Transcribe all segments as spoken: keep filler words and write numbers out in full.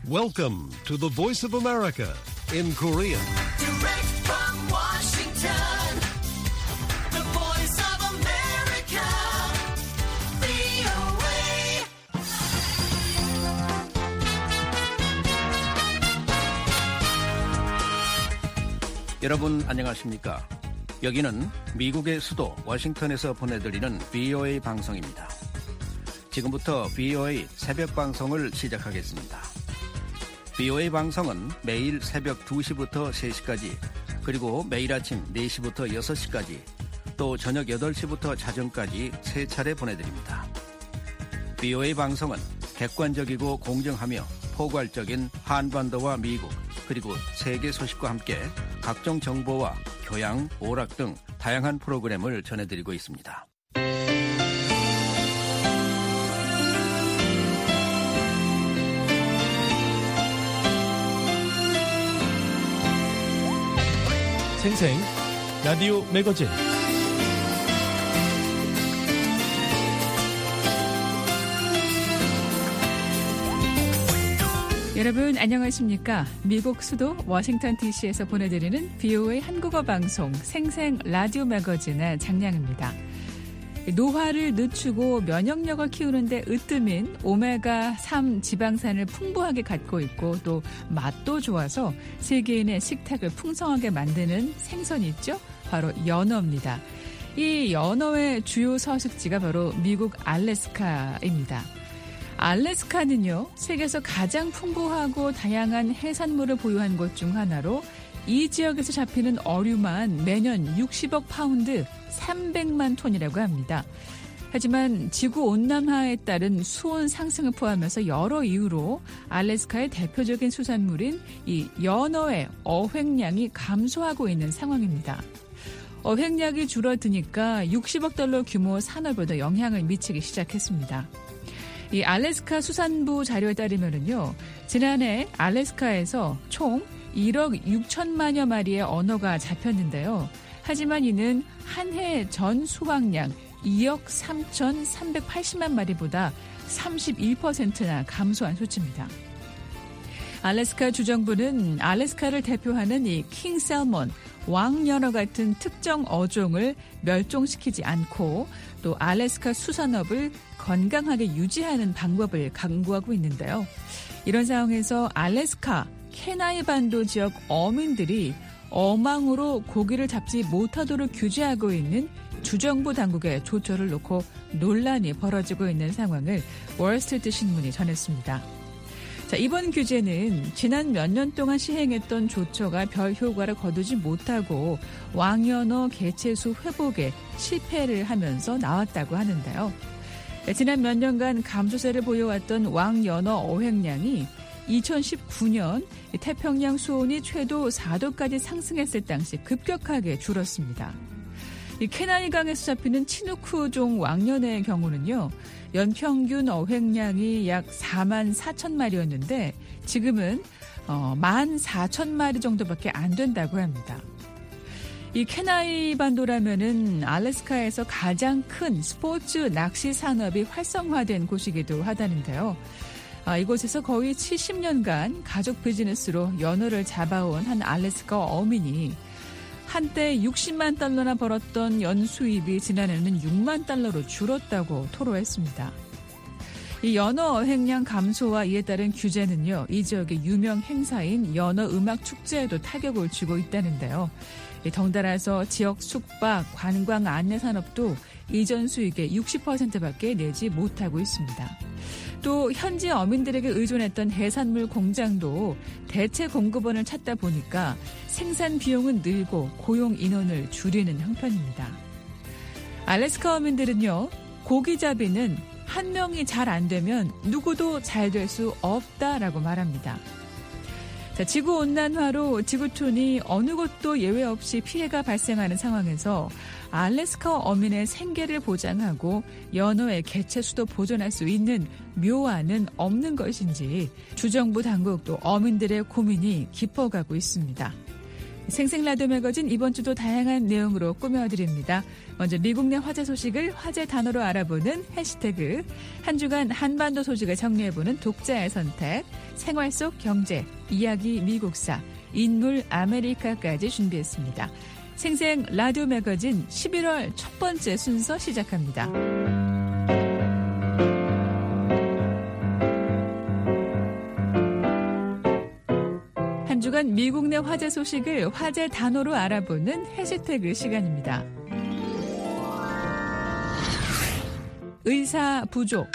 Welcome to the Voice of America in Korean. Direct from Washington, the Voice of America, 브이오에이. 여러분 안녕하십니까? 여기는 미국의 수도 워싱턴에서 보내드리는 브이오에이 방송입니다. 지금부터 브이오에이 새벽 방송을 시작하겠습니다. 브이오에이 방송은 매일 새벽 두 시부터 세 시까지, 그리고 매일 아침 네 시부터 여섯 시까지, 또 저녁 여덟 시부터 자정까지 세 차례 보내드립니다. 브이오에이 방송은 객관적이고 공정하며 포괄적인 한반도와 미국, 그리고 세계 소식과 함께 각종 정보와 교양, 오락 등 다양한 프로그램을 전해드리고 있습니다. 생생 라디오 매거진. 여러분 안녕하십니까? 미국 수도 워싱턴 디씨에서 보내드리는 브이오에이 한국어 방송 생생 라디오 매거진의 장량입니다. 노화를 늦추고 면역력을 키우는데 으뜸인 오메가 삼 지방산을 풍부하게 갖고 있고, 또 맛도 좋아서 세계인의 식탁을 풍성하게 만드는 생선이 있죠? 바로 연어입니다. 이 연어의 주요 서식지가 바로 미국 알래스카입니다. 알래스카는요, 세계에서 가장 풍부하고 다양한 해산물을 보유한 곳 중 하나로 이 지역에서 잡히는 어류만 매년 육십억 파운드, 삼백만 톤이라고 합니다. 하지만 지구온난화에 따른 수온 상승을 포함해서 여러 이유로 알래스카의 대표적인 수산물인 이 연어의 어획량이 감소하고 있는 상황입니다. 어획량이 줄어드니까 육십억 달러 규모 산업에도 영향을 미치기 시작했습니다. 이 알래스카 수산부 자료에 따르면은요, 지난해 알래스카에서 총 일억 육천만여 마리의 언어가 잡혔는데요. 하지만 이는 한 해 전 수확량 이억 삼천삼백팔십만 마리보다 삼십일 퍼센트나 감소한 수치입니다. 알래스카 주정부는 알래스카를 대표하는 이 킹살몬, 왕연어 같은 특정 어종을 멸종시키지 않고 또 알래스카 수산업을 건강하게 유지하는 방법을 강구하고 있는데요. 이런 상황에서 알래스카, 케나이 반도 지역 어민들이 어망으로 고기를 잡지 못하도록 규제하고 있는 주정부 당국의 조처를 놓고 논란이 벌어지고 있는 상황을 월스트리트 신문이 전했습니다. 자, 이번 규제는 지난 몇 년 동안 시행했던 조처가 별 효과를 거두지 못하고 왕연어 개체수 회복에 실패를 하면서 나왔다고 하는데요. 지난 몇 년간 감소세를 보여왔던 왕연어 어획량이 이천십구 년 태평양 수온이 최도 사 도까지 상승했을 당시 급격하게 줄었습니다. 이 케나이강에서 잡히는 치누크종 왕연어의 경우는요, 연평균 어획량이 약 사만 사천 마리였는데 지금은 어, 만 사천 마리 정도밖에 안 된다고 합니다. 이 케나이 반도라면은 알래스카에서 가장 큰 스포츠 낚시 산업이 활성화된 곳이기도 하다는데요. 아, 이곳에서 거의 칠십 년간 가족 비즈니스로 연어를 잡아온 한 알래스카 어민이 한때 육십만 달러나 벌었던 연수입이 지난해는 육만 달러로 줄었다고 토로했습니다. 이 연어 어획량 감소와 이에 따른 규제는요, 이 지역의 유명 행사인 연어 음악 축제에도 타격을 주고 있다는데요. 덩달아서 지역 숙박, 관광 안내 산업도 이전 수익의 육십 퍼센트밖에 내지 못하고 있습니다. 또 현지 어민들에게 의존했던 해산물 공장도 대체 공급원을 찾다 보니까 생산 비용은 늘고 고용 인원을 줄이는 형편입니다. 알래스카 어민들은요, 고기잡이는 한 명이 잘 안 되면 누구도 잘 될 수 없다라고 말합니다. 자, 지구온난화로 지구촌이 어느 곳도 예외 없이 피해가 발생하는 상황에서 알래스카 어민의 생계를 보장하고 연어의 개체수도 보존할 수 있는 묘안은 없는 것인지 주정부 당국도 어민들의 고민이 깊어가고 있습니다. 생생라디오 매거진 이번 주도 다양한 내용으로 꾸며드립니다. 먼저 미국 내 화제 소식을 화제 단어로 알아보는 해시태그, 한 주간 한반도 소식을 정리해보는 독자의 선택, 생활 속 경제, 이야기 미국사, 인물 아메리카까지 준비했습니다. 생생 라디오 매거진 십일월 첫 번째 순서 시작합니다. 한 주간 미국 내 화제 소식을 화제 단어로 알아보는 해시태그 시간입니다. 의사 부족.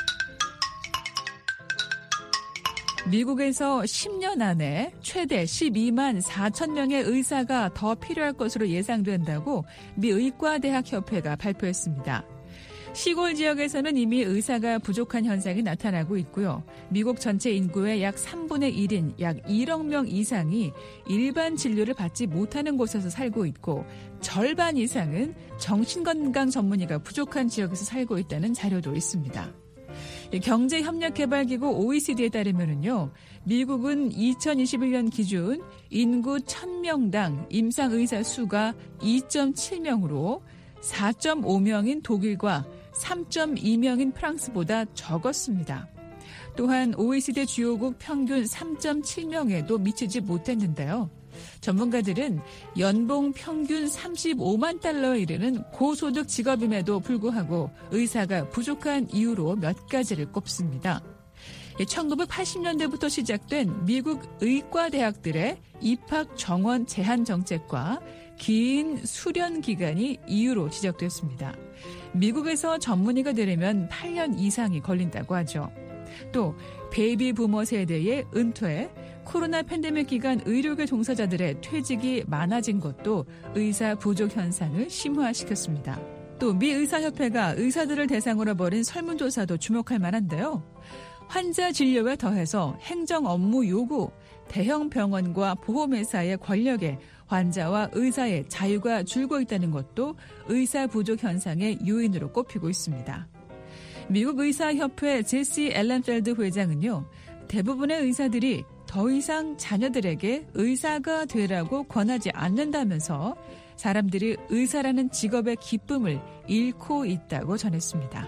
미국에서 십 년 안에 최대 십이만 사천 명의 의사가 더 필요할 것으로 예상된다고 미 의과대학협회가 발표했습니다. 시골 지역에서는 이미 의사가 부족한 현상이 나타나고 있고요. 미국 전체 인구의 약 삼분의 일인 약 일억 명 이상이 일반 진료를 받지 못하는 곳에서 살고 있고 절반 이상은 정신건강 전문의가 부족한 지역에서 살고 있다는 자료도 있습니다. 경제협력개발기구 오이시디에 따르면요, 미국은 이천이십일 년 기준 인구 천 명당 임상의사 수가 이 점 칠 명으로 사 점 오 명인 독일과 삼 점 이 명인 프랑스보다 적었습니다. 또한 오이시디 주요국 평균 삼 점 칠 명에도 미치지 못했는데요. 전문가들은 연봉 평균 삼십오만 달러에 이르는 고소득 직업임에도 불구하고 의사가 부족한 이유로 몇 가지를 꼽습니다. 천구백팔십 년대부터 시작된 미국 의과대학들의 입학 정원 제한 정책과 긴 수련 기간이 이유로 지적됐습니다. 미국에서 전문의가 되려면 팔 년 이상이 걸린다고 하죠. 또 베이비 부머 세대의 은퇴, 코로나 팬데믹 기간 의료계 종사자들의 퇴직이 많아진 것도 의사 부족 현상을 심화시켰습니다. 또 미 의사협회가 의사들을 대상으로 벌인 설문조사도 주목할 만한데요. 환자 진료에 더해서 행정 업무 요구, 대형 병원과 보험회사의 권력에 환자와 의사의 자유가 줄고 있다는 것도 의사 부족 현상의 요인으로 꼽히고 있습니다. 미국 의사협회 제시 앨런펠드 회장은요, 대부분의 의사들이 더 이상 자녀들에게 의사가 되라고 권하지 않는다면서 사람들이 의사라는 직업의 기쁨을 잃고 있다고 전했습니다.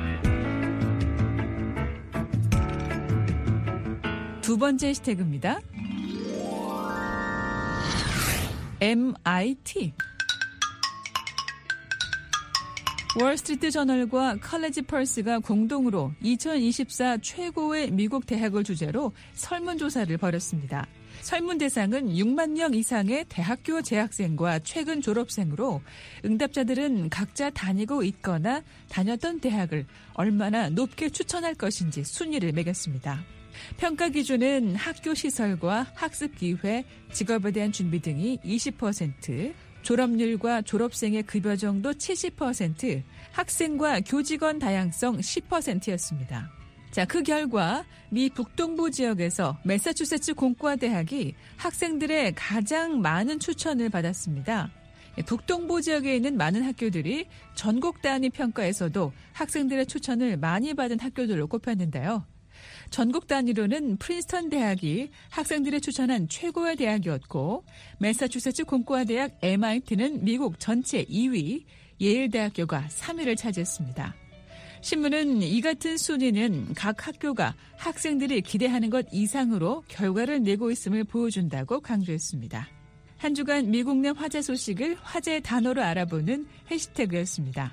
두 번째 해시태그입니다. 엠아이티. 월스트리트 저널과 칼리지 펄스가 공동으로 이천이십사 최고의 미국 대학을 주제로 설문조사를 벌였습니다. 설문 대상은 육만 명 이상의 대학교 재학생과 최근 졸업생으로 응답자들은 각자 다니고 있거나 다녔던 대학을 얼마나 높게 추천할 것인지 순위를 매겼습니다. 평가 기준은 학교 시설과 학습 기회, 직업에 대한 준비 등이 이십 퍼센트, 졸업률과 졸업생의 급여 정도 칠십 퍼센트, 학생과 교직원 다양성 십 퍼센트였습니다. 자, 그 결과 미 북동부 지역에서 매사추세츠 공과대학이 학생들의 가장 많은 추천을 받았습니다. 북동부 지역에 있는 많은 학교들이 전국 단위 평가에서도 학생들의 추천을 많이 받은 학교들로 꼽혔는데요. 전국 단위로는 프린스턴 대학이 학생들의 추천한 최고의 대학이었고, 매사추세츠 공과대학 엠아이티는 미국 전체 이 위, 예일대학교가 삼 위를 차지했습니다. 신문은 이 같은 순위는 각 학교가 학생들이 기대하는 것 이상으로 결과를 내고 있음을 보여준다고 강조했습니다. 한 주간 미국 내 화제 소식을 화제 단어로 알아보는 해시태그였습니다.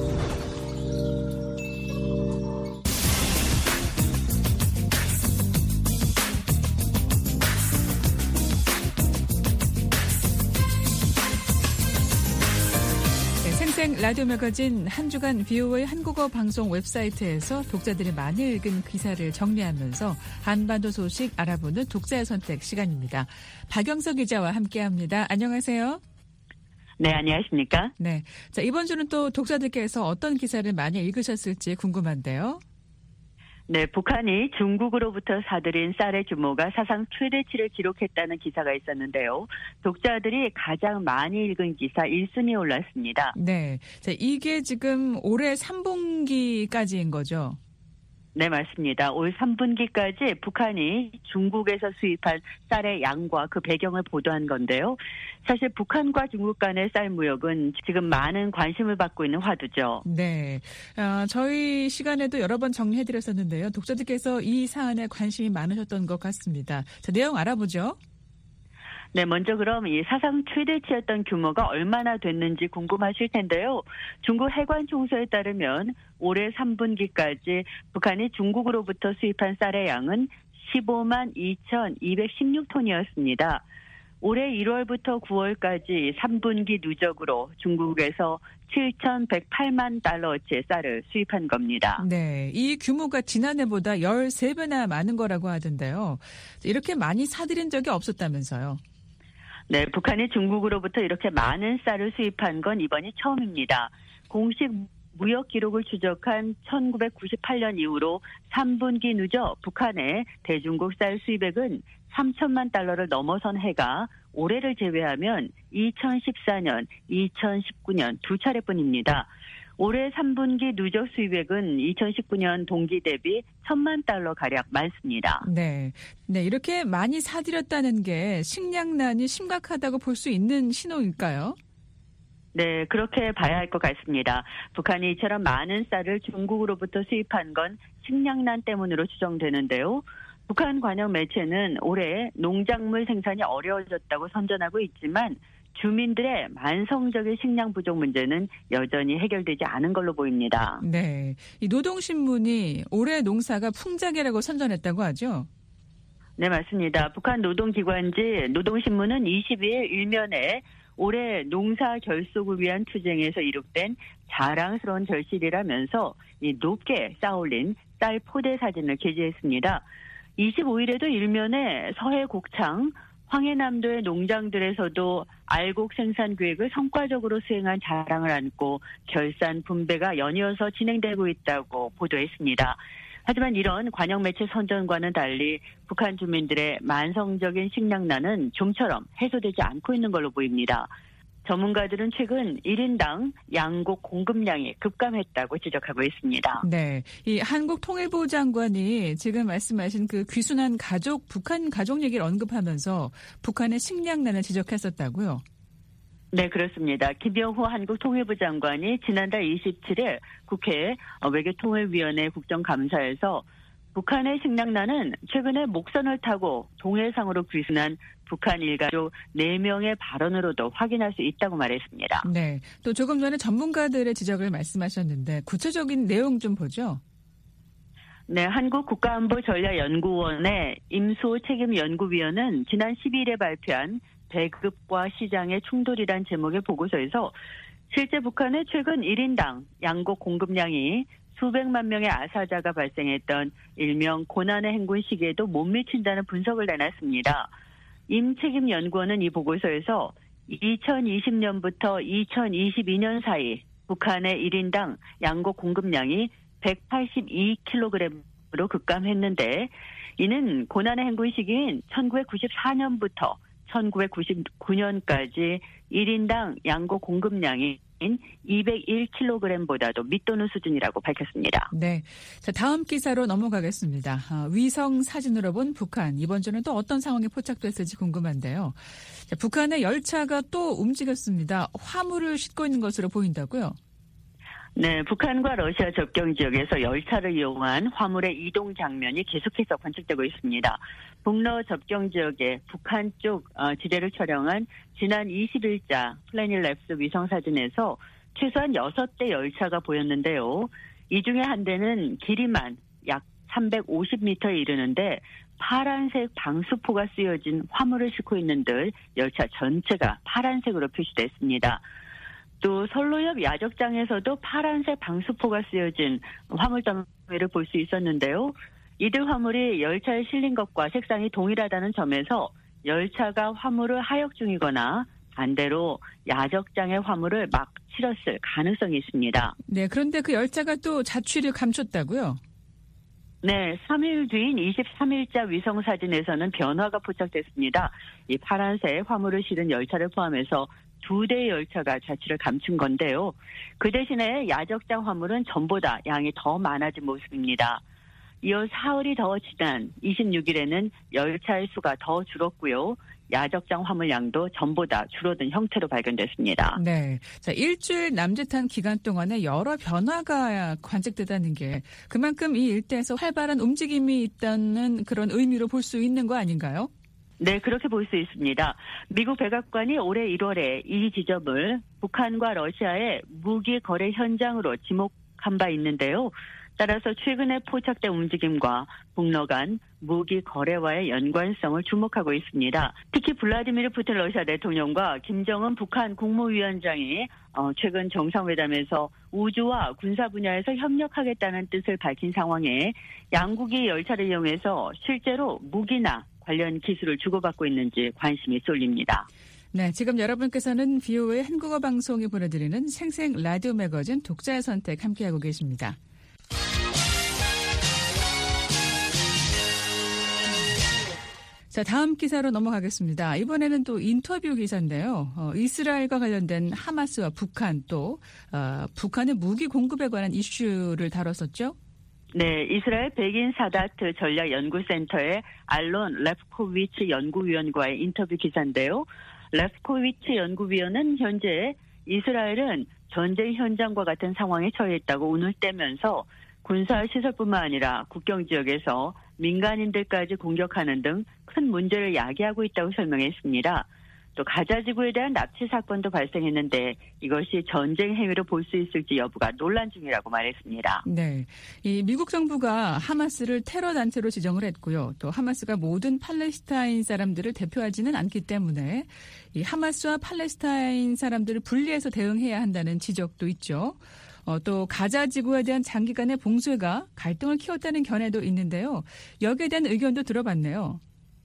생생 라디오 매거진 한 주간 비오에이 한국어 방송 웹사이트에서 독자들이 많이 읽은 기사를 정리하면서 한반도 소식 알아보는 독자의 선택 시간입니다. 박영석 기자와 함께합니다. 안녕하세요. 네, 안녕하십니까? 네, 자 이번 주는 또 독자들께서 어떤 기사를 많이 읽으셨을지 궁금한데요. 네, 북한이 중국으로부터 사들인 쌀의 규모가 사상 최대치를 기록했다는 기사가 있었는데요. 독자들이 가장 많이 읽은 기사 일 순위에 올랐습니다. 네, 자 이게 지금 올해 삼 분기까지인 거죠? 네, 맞습니다. 올 삼 분기까지 북한이 중국에서 수입한 쌀의 양과 그 배경을 보도한 건데요. 사실 북한과 중국 간의 쌀 무역은 지금 많은 관심을 받고 있는 화두죠. 네. 어, 저희 시간에도 여러 번 정리해드렸었는데요. 독자들께서 이 사안에 관심이 많으셨던 것 같습니다. 자, 내용 알아보죠. 네, 먼저 그럼 이 사상 최대치였던 규모가 얼마나 됐는지 궁금하실 텐데요. 중국 해관 총서에 따르면 올해 삼 분기까지 북한이 중국으로부터 수입한 쌀의 양은 십오만 이천이백십육 톤이었습니다. 올해 일월부터 구월까지 삼 분기 누적으로 중국에서 칠천백팔만 달러어치의 쌀을 수입한 겁니다. 네, 이 규모가 지난해보다 열세 배나 많은 거라고 하던데요. 이렇게 많이 사들인 적이 없었다면서요. 네, 북한이 중국으로부터 이렇게 많은 쌀을 수입한 건 이번이 처음입니다. 공식 무역 기록을 추적한 천구백구십팔 년 이후로 삼 분기 누적 북한의 대중국 쌀 수입액은 삼천만 달러를 넘어선 해가 올해를 제외하면 이천십사 년, 이천십구 년 두 차례뿐입니다. 올해 삼 분기 누적 수입액은 이천십구 년 동기 대비 천만 달러 가량 많습니다. 네, 네, 이렇게 많이 사들였다는 게 식량난이 심각하다고 볼 수 있는 신호일까요? 네, 그렇게 봐야 할 것 같습니다. 북한이 이처럼 많은 쌀을 중국으로부터 수입한 건 식량난 때문으로 추정되는데요. 북한 관영 매체는 올해 농작물 생산이 어려워졌다고 선전하고 있지만 주민들의 만성적인 식량 부족 문제는 여전히 해결되지 않은 걸로 보입니다. 네, 이 노동신문이 올해 농사가 풍작이라고 선전했다고 하죠? 네, 맞습니다. 북한 노동기관지 노동신문은 이십이 일 일면에 올해 농사 결속을 위한 투쟁에서 이룩된 자랑스러운 결실이라면서 이 높게 쌓아올린 쌀 포대 사진을 게재했습니다. 이십오 일에도 일면에 서해 곡창, 황해남도의 농장들에서도 알곡 생산 계획을 성과적으로 수행한 자랑을 안고 결산 분배가 연이어서 진행되고 있다고 보도했습니다. 하지만 이런 관영 매체 선전과는 달리 북한 주민들의 만성적인 식량난은 좀처럼 해소되지 않고 있는 걸로 보입니다. 전문가들은 최근 일 인당 양곡 공급량이 급감했다고 지적하고 있습니다. 네, 이 한국통일부 장관이 지금 말씀하신 그 귀순한 가족, 북한 가족 얘기를 언급하면서 북한의 식량난을 지적했었다고요? 네, 그렇습니다. 김병호 한국통일부 장관이 지난달 이십칠 일 국회 외교통일위원회 국정감사에서 북한의 식량난은 최근에 목선을 타고 동해상으로 귀순한 북한 일가족 네 명의 발언으로도 확인할 수 있다고 말했습니다. 네, 또 조금 전에 전문가들의 지적을 말씀하셨는데 구체적인 내용 좀 보죠. 네, 한국국가안보전략연구원의 임수호 책임연구위원은 지난 십이 일에 발표한 배급과 시장의 충돌이란 제목의 보고서에서 실제 북한의 최근 일 인당 양곡 공급량이 수백만 명의 아사자가 발생했던 일명 고난의 행군 시기에도 못 미친다는 분석을 내놨습니다. 임 책임연구원은 이 보고서에서 이천이십 년부터 이천이십이 년 사이 북한의 일 인당 양곡 공급량이 백팔십이 킬로그램으로 급감했는데 이는 고난의 행군 시기인 천구백구십사 년부터 천구백구십구 년까지 일 인당 양곡 공급량이 이백일 킬로그램보다도 밑도는 수준이라고 밝혔습니다. 네, 자 다음 기사로 넘어가겠습니다. 아, 위성 사진으로 본 북한. 이번 주는 또 어떤 상황이 포착됐을지 궁금한데요. 자, 북한의 열차가 또 움직였습니다. 화물을 싣고 있는 것으로 보인다고요? 네, 북한과 러시아 접경 지역에서 열차를 이용한 화물의 이동 장면이 계속해서 관측되고 있습니다. 북러 접경 지역의 북한 쪽 지대를 촬영한 지난 이십 일자 플래닛랩스 위성사진에서 최소한 여섯 대 열차가 보였는데요. 이 중에 한 대는 길이만 약 삼백오십 미터에 이르는데 파란색 방수포가 쓰여진 화물을 싣고 있는 듯 열차 전체가 파란색으로 표시됐습니다. 또 선로 옆 야적장에서도 파란색 방수포가 쓰여진 화물 더미를 볼 수 있었는데요. 이들 화물이 열차에 실린 것과 색상이 동일하다는 점에서 열차가 화물을 하역 중이거나 반대로 야적장의 화물을 막 실었을 가능성이 있습니다. 네, 그런데 그 열차가 또 자취를 감췄다고요? 네, 삼 일 뒤인 이십삼 일자 위성사진에서는 변화가 포착됐습니다. 이 파란색 화물을 실은 열차를 포함해서 두 대의 열차가 자취를 감춘 건데요. 그 대신에 야적장 화물은 전보다 양이 더 많아진 모습입니다. 이어 사흘이 더 지난 이십육 일에는 열차의 수가 더 줄었고요. 야적장 화물량도 전보다 줄어든 형태로 발견됐습니다. 네. 자, 일주일 남짓한 기간 동안에 여러 변화가 관측되다는 게 그만큼 이 일대에서 활발한 움직임이 있다는 그런 의미로 볼 수 있는 거 아닌가요? 네, 그렇게 볼 수 있습니다. 미국 백악관이 올해 일월에 이 지점을 북한과 러시아의 무기 거래 현장으로 지목한 바 있는데요. 따라서 최근에 포착된 움직임과 북러 간 무기 거래와의 연관성을 주목하고 있습니다. 특히 블라디미르 푸틴 러시아 대통령과 김정은 북한 국무위원장이 최근 정상회담에서 우주와 군사 분야에서 협력하겠다는 뜻을 밝힌 상황에 양국이 열차를 이용해서 실제로 무기나 관련 기술을 주고받고 있는지 관심이 쏠립니다. 네, 지금 여러분께서는 비오에이 한국어 방송이 보내드리는 생생 라디오 매거진 독자의 선택 함께하고 계십니다. 자, 다음 기사로 넘어가겠습니다. 이번에는 또 인터뷰 기사인데요. 어, 이스라엘과 관련된 하마스와 북한 또 어, 북한의 무기 공급에 관한 이슈를 다뤘었죠? 네, 이스라엘 백인 사다트 전략연구센터의 알론 레프코비치 연구위원과의 인터뷰 기사인데요. 레프코비치 연구위원은 현재 이스라엘은 전쟁 현장과 같은 상황에 처해 있다고 운을 떼면서 군사시설뿐만 아니라 국경 지역에서 민간인들까지 공격하는 등 큰 문제를 야기하고 있다고 설명했습니다. 또 가자 지구에 대한 납치 사건도 발생했는데 이것이 전쟁 행위로 볼 수 있을지 여부가 논란 중이라고 말했습니다. 네, 이 미국 정부가 하마스를 테러 단체로 지정을 했고요. 또 하마스가 모든 팔레스타인 사람들을 대표하지는 않기 때문에 이 하마스와 팔레스타인 사람들을 분리해서 대응해야 한다는 지적도 있죠. 어, 또 가자 지구에 대한 장기간의 봉쇄가 갈등을 키웠다는 견해도 있는데요. 여기에 대한 의견도 들어봤네요.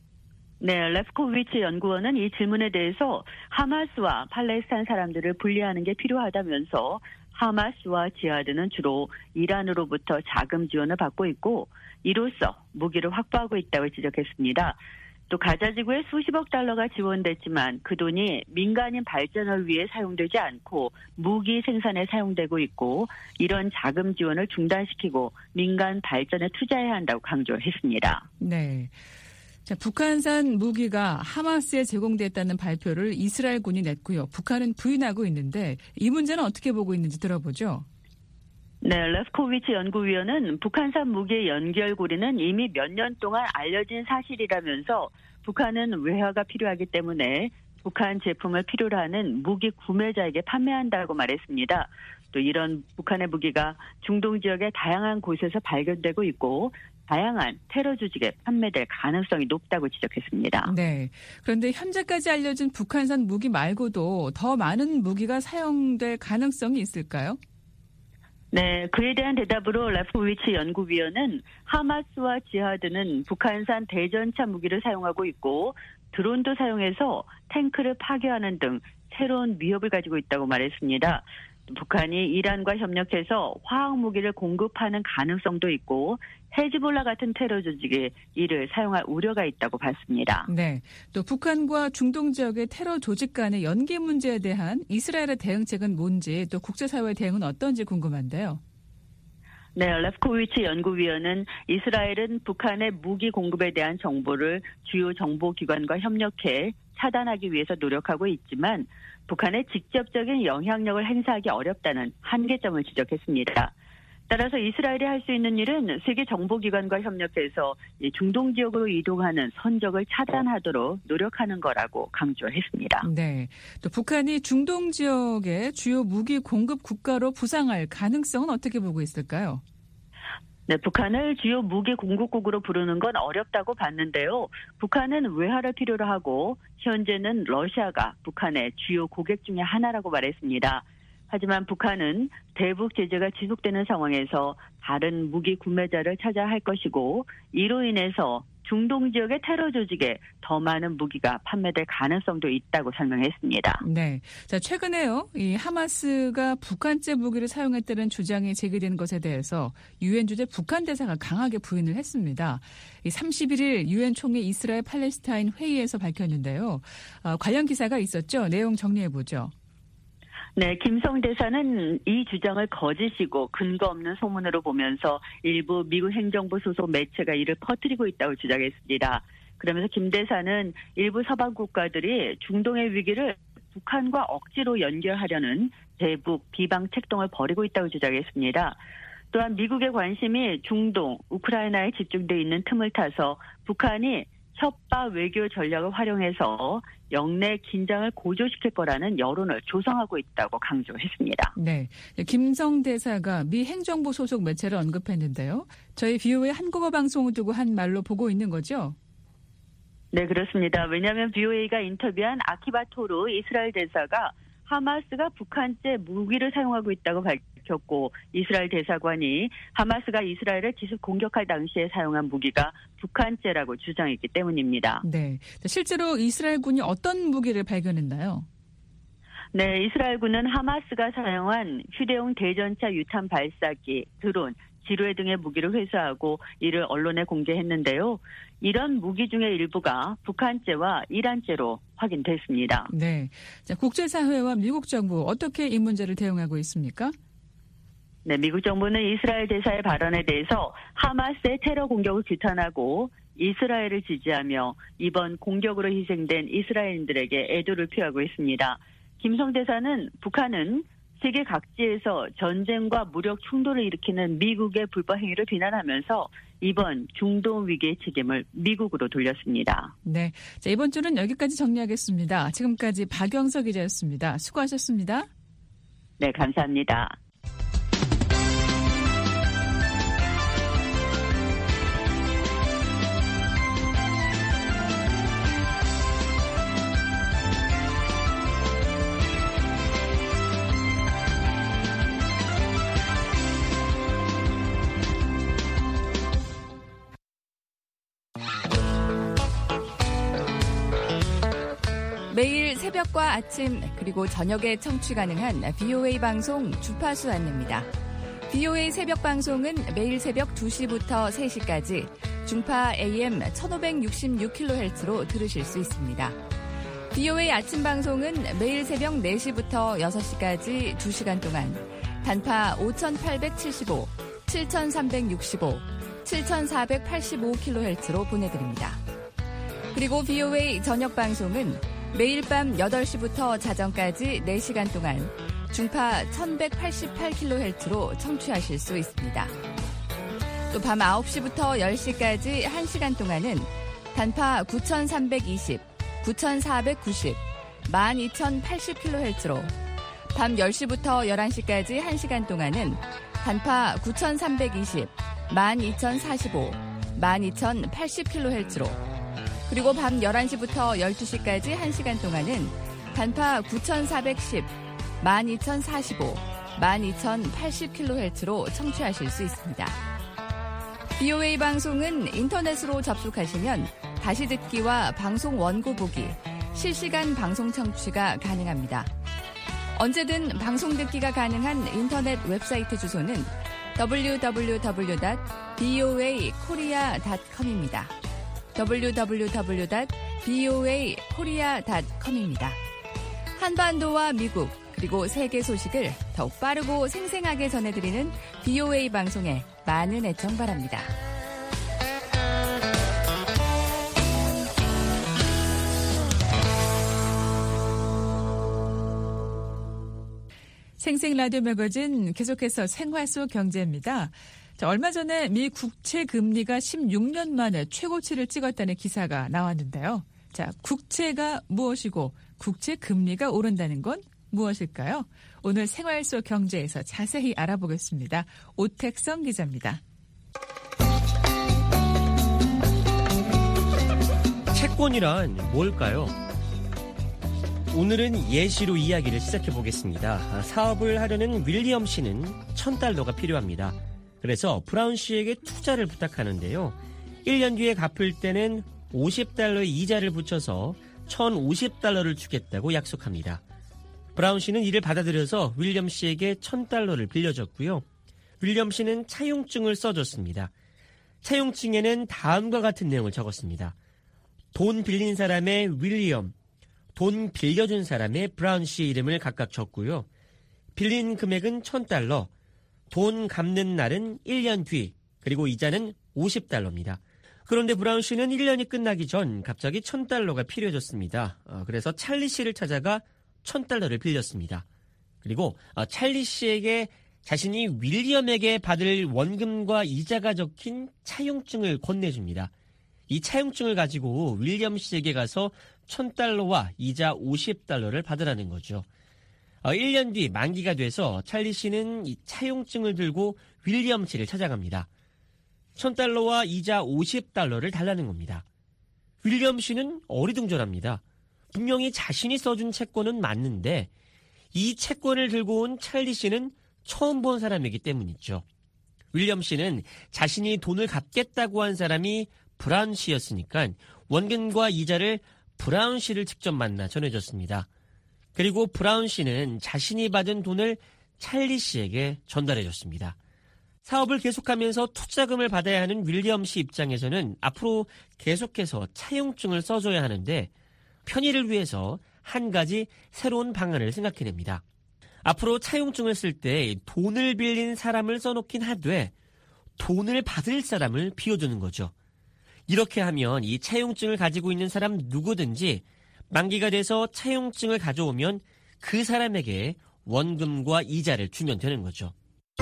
네, 레프코비치 연구원은 이 질문에 대해서 하마스와 팔레스타인 사람들을 분리하는 게 필요하다면서 하마스와 지하드는 주로 이란으로부터 자금 지원을 받고 있고 이로써 무기를 확보하고 있다고 지적했습니다. 또 가자 지구에 수십억 달러가 지원됐지만 그 돈이 민간인 발전을 위해 사용되지 않고 무기 생산에 사용되고 있고 이런 자금 지원을 중단시키고 민간 발전에 투자해야 한다고 강조했습니다. 네. 자, 북한산 무기가 하마스에 제공됐다는 발표를 이스라엘군이 냈고요. 북한은 부인하고 있는데 이 문제는 어떻게 보고 있는지 들어보죠. 네, 레프코비치 연구위원은 북한산 무기의 연결고리는 이미 몇 년 동안 알려진 사실이라면서 북한은 외화가 필요하기 때문에 북한 제품을 필요로 하는 무기 구매자에게 판매한다고 말했습니다. 또 이런 북한의 무기가 중동 지역의 다양한 곳에서 발견되고 있고 다양한 테러 조직에 판매될 가능성이 높다고 지적했습니다. 네. 그런데 현재까지 알려진 북한산 무기 말고도 더 많은 무기가 사용될 가능성이 있을까요? 네, 그에 대한 대답으로 레프코비치 연구위원은 하마스와 지하드는 북한산 대전차 무기를 사용하고 있고 드론도 사용해서 탱크를 파괴하는 등 새로운 위협을 가지고 있다고 말했습니다. 북한이 이란과 협력해서 화학무기를 공급하는 가능성도 있고 헤즈볼라 같은 테러 조직이 이를 사용할 우려가 있다고 봤습니다. 네, 또 북한과 중동 지역의 테러 조직 간의 연계 문제에 대한 이스라엘의 대응책은 뭔지 또 국제사회의 대응은 어떤지 궁금한데요. 네, 레프코비치 연구위원은 이스라엘은 북한의 무기 공급에 대한 정보를 주요 정보기관과 협력해 차단하기 위해서 노력하고 있지만 북한의 직접적인 영향력을 행사하기 어렵다는 한계점을 지적했습니다. 따라서 이스라엘이 할 수 있는 일은 세계 정보기관과 협력해서 중동 지역으로 이동하는 선적을 차단하도록 노력하는 거라고 강조했습니다. 네, 또 북한이 중동 지역의 주요 무기 공급 국가로 부상할 가능성은 어떻게 보고 있을까요? 네, 북한을 주요 무기 공급국으로 부르는 건 어렵다고 봤는데요. 북한은 외화를 필요로 하고 현재는 러시아가 북한의 주요 고객 중에 하나라고 말했습니다. 하지만 북한은 대북 제재가 지속되는 상황에서 다른 무기 구매자를 찾아야 할 것이고 이로 인해서 중동 지역의 테러 조직에 더 많은 무기가 판매될 가능성도 있다고 설명했습니다. 네, 자 최근에요, 이 하마스가 북한제 무기를 사용했다는 주장이 제기된 것에 대해서 유엔 주재 북한 대사가 강하게 부인을 했습니다. 이 삼십일 일 유엔 총회 이스라엘 팔레스타인 회의에서 밝혔는데요. 어, 관련 기사가 있었죠. 내용 정리해 보죠. 네, 김성 대사는 이 주장을 거짓이고 근거 없는 소문으로 보면서 일부 미국 행정부 소속 매체가 이를 퍼뜨리고 있다고 주장했습니다. 그러면서 김 대사는 일부 서방 국가들이 중동의 위기를 북한과 억지로 연결하려는 대북 비방 책동을 벌이고 있다고 주장했습니다. 또한 미국의 관심이 중동, 우크라이나에 집중돼 있는 틈을 타서 북한이 협박 외교 전략을 활용해서 영내 긴장을 고조시킬 거라는 여론을 조성하고 있다고 강조했습니다. 네, 김성 대사가 미 행정부 소속 매체를 언급했는데요. 저희 비오에이 한국어 방송을 두고 한 말로 보고 있는 거죠? 네, 그렇습니다. 왜냐하면 비오에이가 인터뷰한 아키바 토루 이스라엘 대사가 하마스가 북한제 무기를 사용하고 있다고 밝혔고 이스라엘 대사관이 하마스가 이스라엘을 지속 공격할 당시에 사용한 무기가 북한제라고 주장했기 때문입니다. 네, 실제로 이스라엘군이 어떤 무기를 발견했나요? 네, 이스라엘군은 하마스가 사용한 휴대용 대전차 유탄 발사기, 드론, 지뢰 등의 무기를 회수하고 이를 언론에 공개했는데요. 이런 무기 중의 일부가 북한제와 이란제로 확인됐습니다. 네, 자, 국제사회와 미국 정부 어떻게 이 문제를 대응하고 있습니까? 네, 미국 정부는 이스라엘 대사의 발언에 대해서 하마스의 테러 공격을 규탄하고 이스라엘을 지지하며 이번 공격으로 희생된 이스라엘인들에게 애도를 표하고 있습니다. 김성 대사는 북한은 세계 각지에서 전쟁과 무력 충돌을 일으키는 미국의 불법 행위를 비난하면서 이번 중동 위기의 책임을 미국으로 돌렸습니다. 네, 자, 이번 주는 여기까지 정리하겠습니다. 지금까지 박영석 기자였습니다. 수고하셨습니다. 네, 감사합니다. 매일 새벽과 아침 그리고 저녁에 청취 가능한 비오에이 방송 주파수 안내입니다. 비오에이 새벽 방송은 매일 새벽 두 시부터 세 시까지 중파 에이엠 천오백육십육 킬로헤르츠로 들으실 수 있습니다. 비오에이 아침 방송은 매일 새벽 네 시부터 여섯 시까지 두 시간 동안 단파 오천팔백칠십오, 칠천삼백육십오, 칠천사백팔십오 킬로헤르츠로 보내드립니다. 그리고 비오에이 저녁 방송은 매일 밤 여덟 시부터 자정까지 네 시간 동안 중파 천백팔십팔 킬로헤르츠로 청취하실 수 있습니다. 또 밤 아홉 시부터 열 시까지 한 시간 동안은 단파 구천삼백이십, 구천사백구십, 만 이천팔십 킬로헤르츠로 밤 열 시부터 열한 시까지 한 시간 동안은 단파 구천삼백이십, 만 이천사십오, 만 이천팔십 킬로헤르츠로 그리고 밤 열한 시부터 열두 시까지 한 시간 동안은 단파 구천사백십, 만 이천사십오, 만 이천팔십 킬로헤르츠로 청취하실 수 있습니다. 비오에이 방송은 인터넷으로 접속하시면 다시 듣기와 방송 원고 보기, 실시간 방송 청취가 가능합니다. 언제든 방송 듣기가 가능한 인터넷 웹사이트 주소는 더블유 더블유 더블유 닷 비오에이 코리아 닷 컴입니다. 더블유 더블유 더블유 닷 비오에이 코리아 닷 컴입니다. 한반도와 미국 그리고 세계 소식을 더욱 빠르고 생생하게 전해드리는 비오에이 방송에 많은 애청 바랍니다. 생생 라디오 매거진 계속해서 생활 속 경제입니다. 자, 얼마 전에 미 국채 금리가 십육 년 만에 최고치를 찍었다는 기사가 나왔는데요. 자, 국채가 무엇이고 국채 금리가 오른다는 건 무엇일까요? 오늘 생활 속 경제에서 자세히 알아보겠습니다. 오택성 기자입니다. 채권이란 뭘까요? 오늘은 예시로 이야기를 시작해 보겠습니다. 사업을 하려는 윌리엄 씨는 천 달러가 필요합니다. 그래서 브라운 씨에게 투자를 부탁하는데요. 일 년 뒤에 갚을 때는 오십 달러의 이자를 붙여서 천오십 달러를 주겠다고 약속합니다. 브라운 씨는 이를 받아들여서 윌리엄 씨에게 천 달러를 빌려줬고요. 윌리엄 씨는 차용증을 써줬습니다. 차용증에는 다음과 같은 내용을 적었습니다. 돈 빌린 사람의 윌리엄, 돈 빌려준 사람의 브라운 씨의 이름을 각각 적고요. 빌린 금액은 천 달러, 돈 갚는 날은 일 년 뒤, 그리고 이자는 오십 달러입니다. 그런데 브라운 씨는 일 년이 끝나기 전 갑자기 천 달러가 필요해졌습니다. 어, 그래서 찰리 씨를 찾아가 천 달러를 빌렸습니다. 그리고 어, 찰리 씨에게 자신이 윌리엄에게 받을 원금과 이자가 적힌 차용증을 건네줍니다. 이 차용증을 가지고 윌리엄 씨에게 가서 천 달러와 이자 오십 달러를 받으라는 거죠. 어, 일 년 뒤 만기가 돼서 찰리 씨는 이 차용증을 들고 윌리엄 씨를 찾아갑니다. 천 달러와 이자 오십 달러를 달라는 겁니다. 윌리엄 씨는 어리둥절합니다. 분명히 자신이 써준 채권은 맞는데 이 채권을 들고 온 찰리 씨는 처음 본 사람이기 때문이죠. 윌리엄 씨는 자신이 돈을 갚겠다고 한 사람이 브라운 씨였으니까 원금과 이자를 브라운 씨를 직접 만나 전해줬습니다. 그리고 브라운 씨는 자신이 받은 돈을 찰리 씨에게 전달해줬습니다. 사업을 계속하면서 투자금을 받아야 하는 윌리엄 씨 입장에서는 앞으로 계속해서 차용증을 써줘야 하는데 편의를 위해서 한 가지 새로운 방안을 생각해냅니다. 앞으로 차용증을 쓸 때 돈을 빌린 사람을 써놓긴 하되 돈을 받을 사람을 비워두는 거죠. 이렇게 하면 이 차용증을 가지고 있는 사람 누구든지 만기가 돼서 차용증을 가져오면 그 사람에게 원금과 이자를 주면 되는 거죠.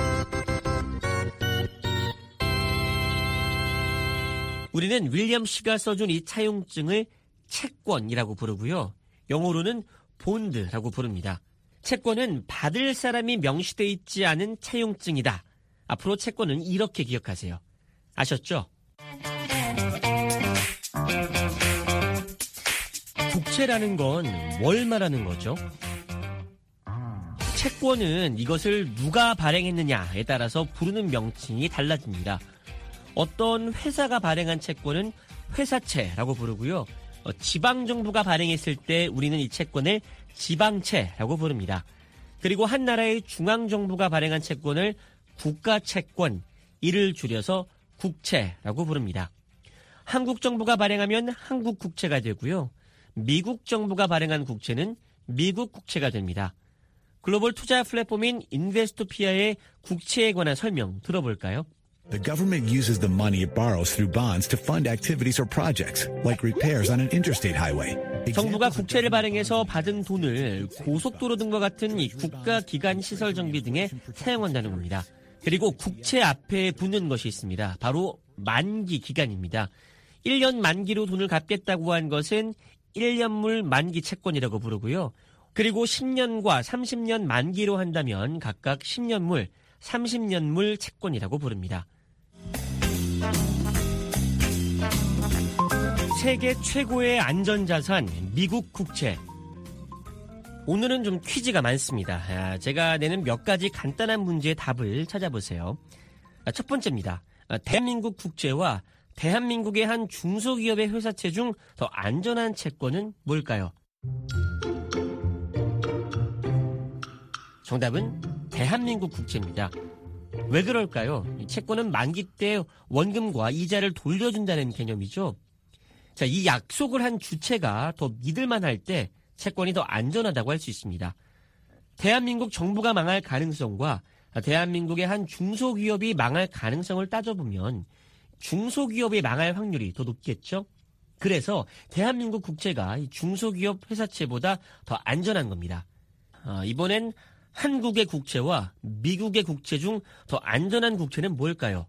우리는 윌리엄 씨가 써준 이 차용증을 채권이라고 부르고요. 영어로는 본드라고 부릅니다. 채권은 받을 사람이 명시되어 있지 않은 차용증이다. 앞으로 채권은 이렇게 기억하세요. 아셨죠? 국채라는 건 뭘 말하는 거죠? 채권은 이것을 누가 발행했느냐에 따라서 부르는 명칭이 달라집니다. 어떤 회사가 발행한 채권은 회사채라고 부르고요. 어, 지방정부가 발행했을 때 우리는 이 채권을 지방채라고 부릅니다. 그리고 한 나라의 중앙정부가 발행한 채권을 국가채권, 이를 줄여서 국채라고 부릅니다. 한국 정부가 발행하면 한국 국채가 되고요. 미국 정부가 발행한 국채는 미국 국채가 됩니다. 글로벌 투자 플랫폼인 인베스토피아의 국채에 관한 설명 들어볼까요? The government uses the money it borrows through bonds to fund activities or projects, like repairs on an interstate highway. 정부가 국채를 발행해서 받은 돈을 고속도로 등과 같은 이 국가기관 시설 정비 등에 사용한다는 겁니다. 그리고 국채 앞에 붙는 것이 있습니다. 바로 만기 기간입니다. 일 년 만기로 돈을 갚겠다고 한 것은 일 년물 만기 채권이라고 부르고요. 그리고 십 년과 삼십 년 만기로 한다면 각각 십 년물, 삼십 년물 채권이라고 부릅니다. 세계 최고의 안전자산 미국 국채. 오늘은 좀 퀴즈가 많습니다. 제가 내는 몇 가지 간단한 문제의 답을 찾아보세요. 첫 번째입니다. 대한민국 국채와 대한민국의 한 중소기업의 회사채 중 더 안전한 채권은 뭘까요? 정답은 대한민국 국채입니다. 왜 그럴까요? 이 채권은 만기 때 원금과 이자를 돌려준다는 개념이죠. 자, 이 약속을 한 주체가 더 믿을만할 때 채권이 더 안전하다고 할 수 있습니다. 대한민국 정부가 망할 가능성과 대한민국의 한 중소기업이 망할 가능성을 따져보면 중소기업이 망할 확률이 더 높겠죠? 그래서 대한민국 국채가 중소기업 회사채보다 더 안전한 겁니다. 아, 이번엔 한국의 국채와 미국의 국채 중 더 안전한 국채는 뭘까요?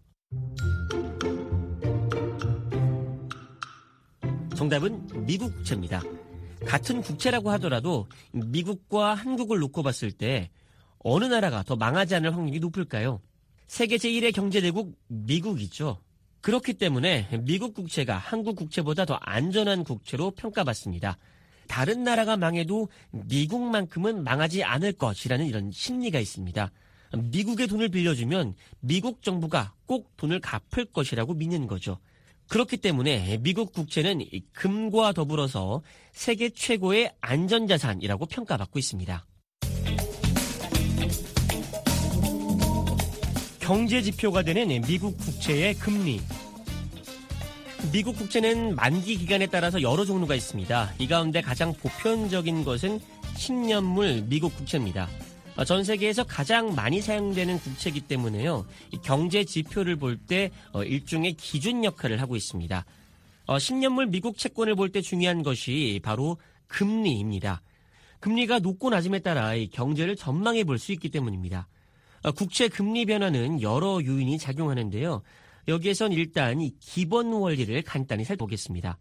정답은 미국 국채입니다. 같은 국채라고 하더라도 미국과 한국을 놓고 봤을 때 어느 나라가 더 망하지 않을 확률이 높을까요? 세계 제일의 경제대국 미국이죠. 그렇기 때문에 미국 국채가 한국 국채보다 더 안전한 국채로 평가받습니다. 다른 나라가 망해도 미국만큼은 망하지 않을 것이라는 이런 심리가 있습니다. 미국의 돈을 빌려주면 미국 정부가 꼭 돈을 갚을 것이라고 믿는 거죠. 그렇기 때문에 미국 국채는 금과 더불어서 세계 최고의 안전자산이라고 평가받고 있습니다. 경제 지표가 되는 미국 국채의 금리. 미국 국채는 만기 기간에 따라서 여러 종류가 있습니다. 이 가운데 가장 보편적인 것은 십 년물 미국 국채입니다. 전 세계에서 가장 많이 사용되는 국채이기 때문에요. 경제 지표를 볼 때 일종의 기준 역할을 하고 있습니다. 십 년물 미국 채권을 볼 때 중요한 것이 바로 금리입니다. 금리가 높고 낮음에 따라 경제를 전망해 볼 수 있기 때문입니다. 국채 금리 변화는 여러 요인이 작용하는데요. 여기에선 일단 이 기본 원리를 간단히 살펴보겠습니다.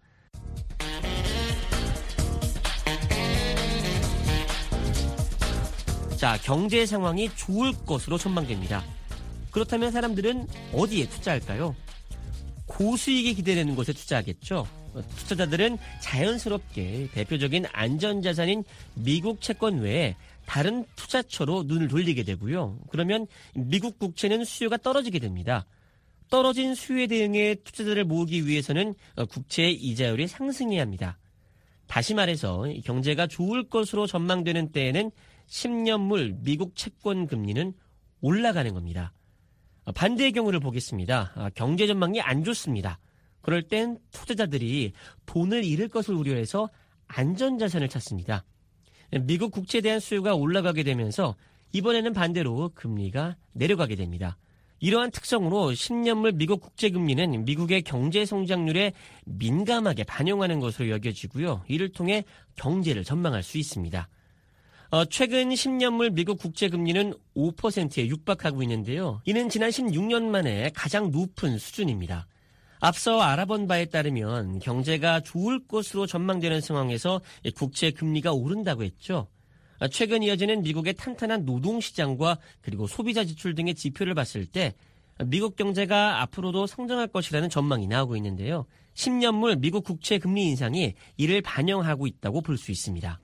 자, 경제 상황이 좋을 것으로 전망됩니다. 그렇다면 사람들은 어디에 투자할까요? 고수익이 기대되는 곳에 투자하겠죠. 투자자들은 자연스럽게 대표적인 안전자산인 미국 채권 외에 다른 투자처로 눈을 돌리게 되고요. 그러면 미국 국채는 수요가 떨어지게 됩니다. 떨어진 수요에 대응해 투자자를 모으기 위해서는 국채의 이자율이 상승해야 합니다. 다시 말해서 경제가 좋을 것으로 전망되는 때에는 십 년물 미국 채권 금리는 올라가는 겁니다. 반대의 경우를 보겠습니다. 경제 전망이 안 좋습니다. 그럴 땐 투자자들이 돈을 잃을 것을 우려해서 안전자산을 찾습니다. 미국 국채에 대한 수요가 올라가게 되면서 이번에는 반대로 금리가 내려가게 됩니다. 이러한 특성으로 십 년물 미국 국채금리는 미국의 경제 성장률에 민감하게 반영하는 것으로 여겨지고요. 이를 통해 경제를 전망할 수 있습니다. 어, 최근 십 년물 미국 국채금리는 오 퍼센트에 육박하고 있는데요. 이는 지난 십육 년 만에 가장 높은 수준입니다. 앞서 알아본 바에 따르면 경제가 좋을 것으로 전망되는 상황에서 국채 금리가 오른다고 했죠. 최근 이어지는 미국의 탄탄한 노동시장과 그리고 소비자 지출 등의 지표를 봤을 때 미국 경제가 앞으로도 성장할 것이라는 전망이 나오고 있는데요. 십 년물 미국 국채 금리 인상이 이를 반영하고 있다고 볼 수 있습니다.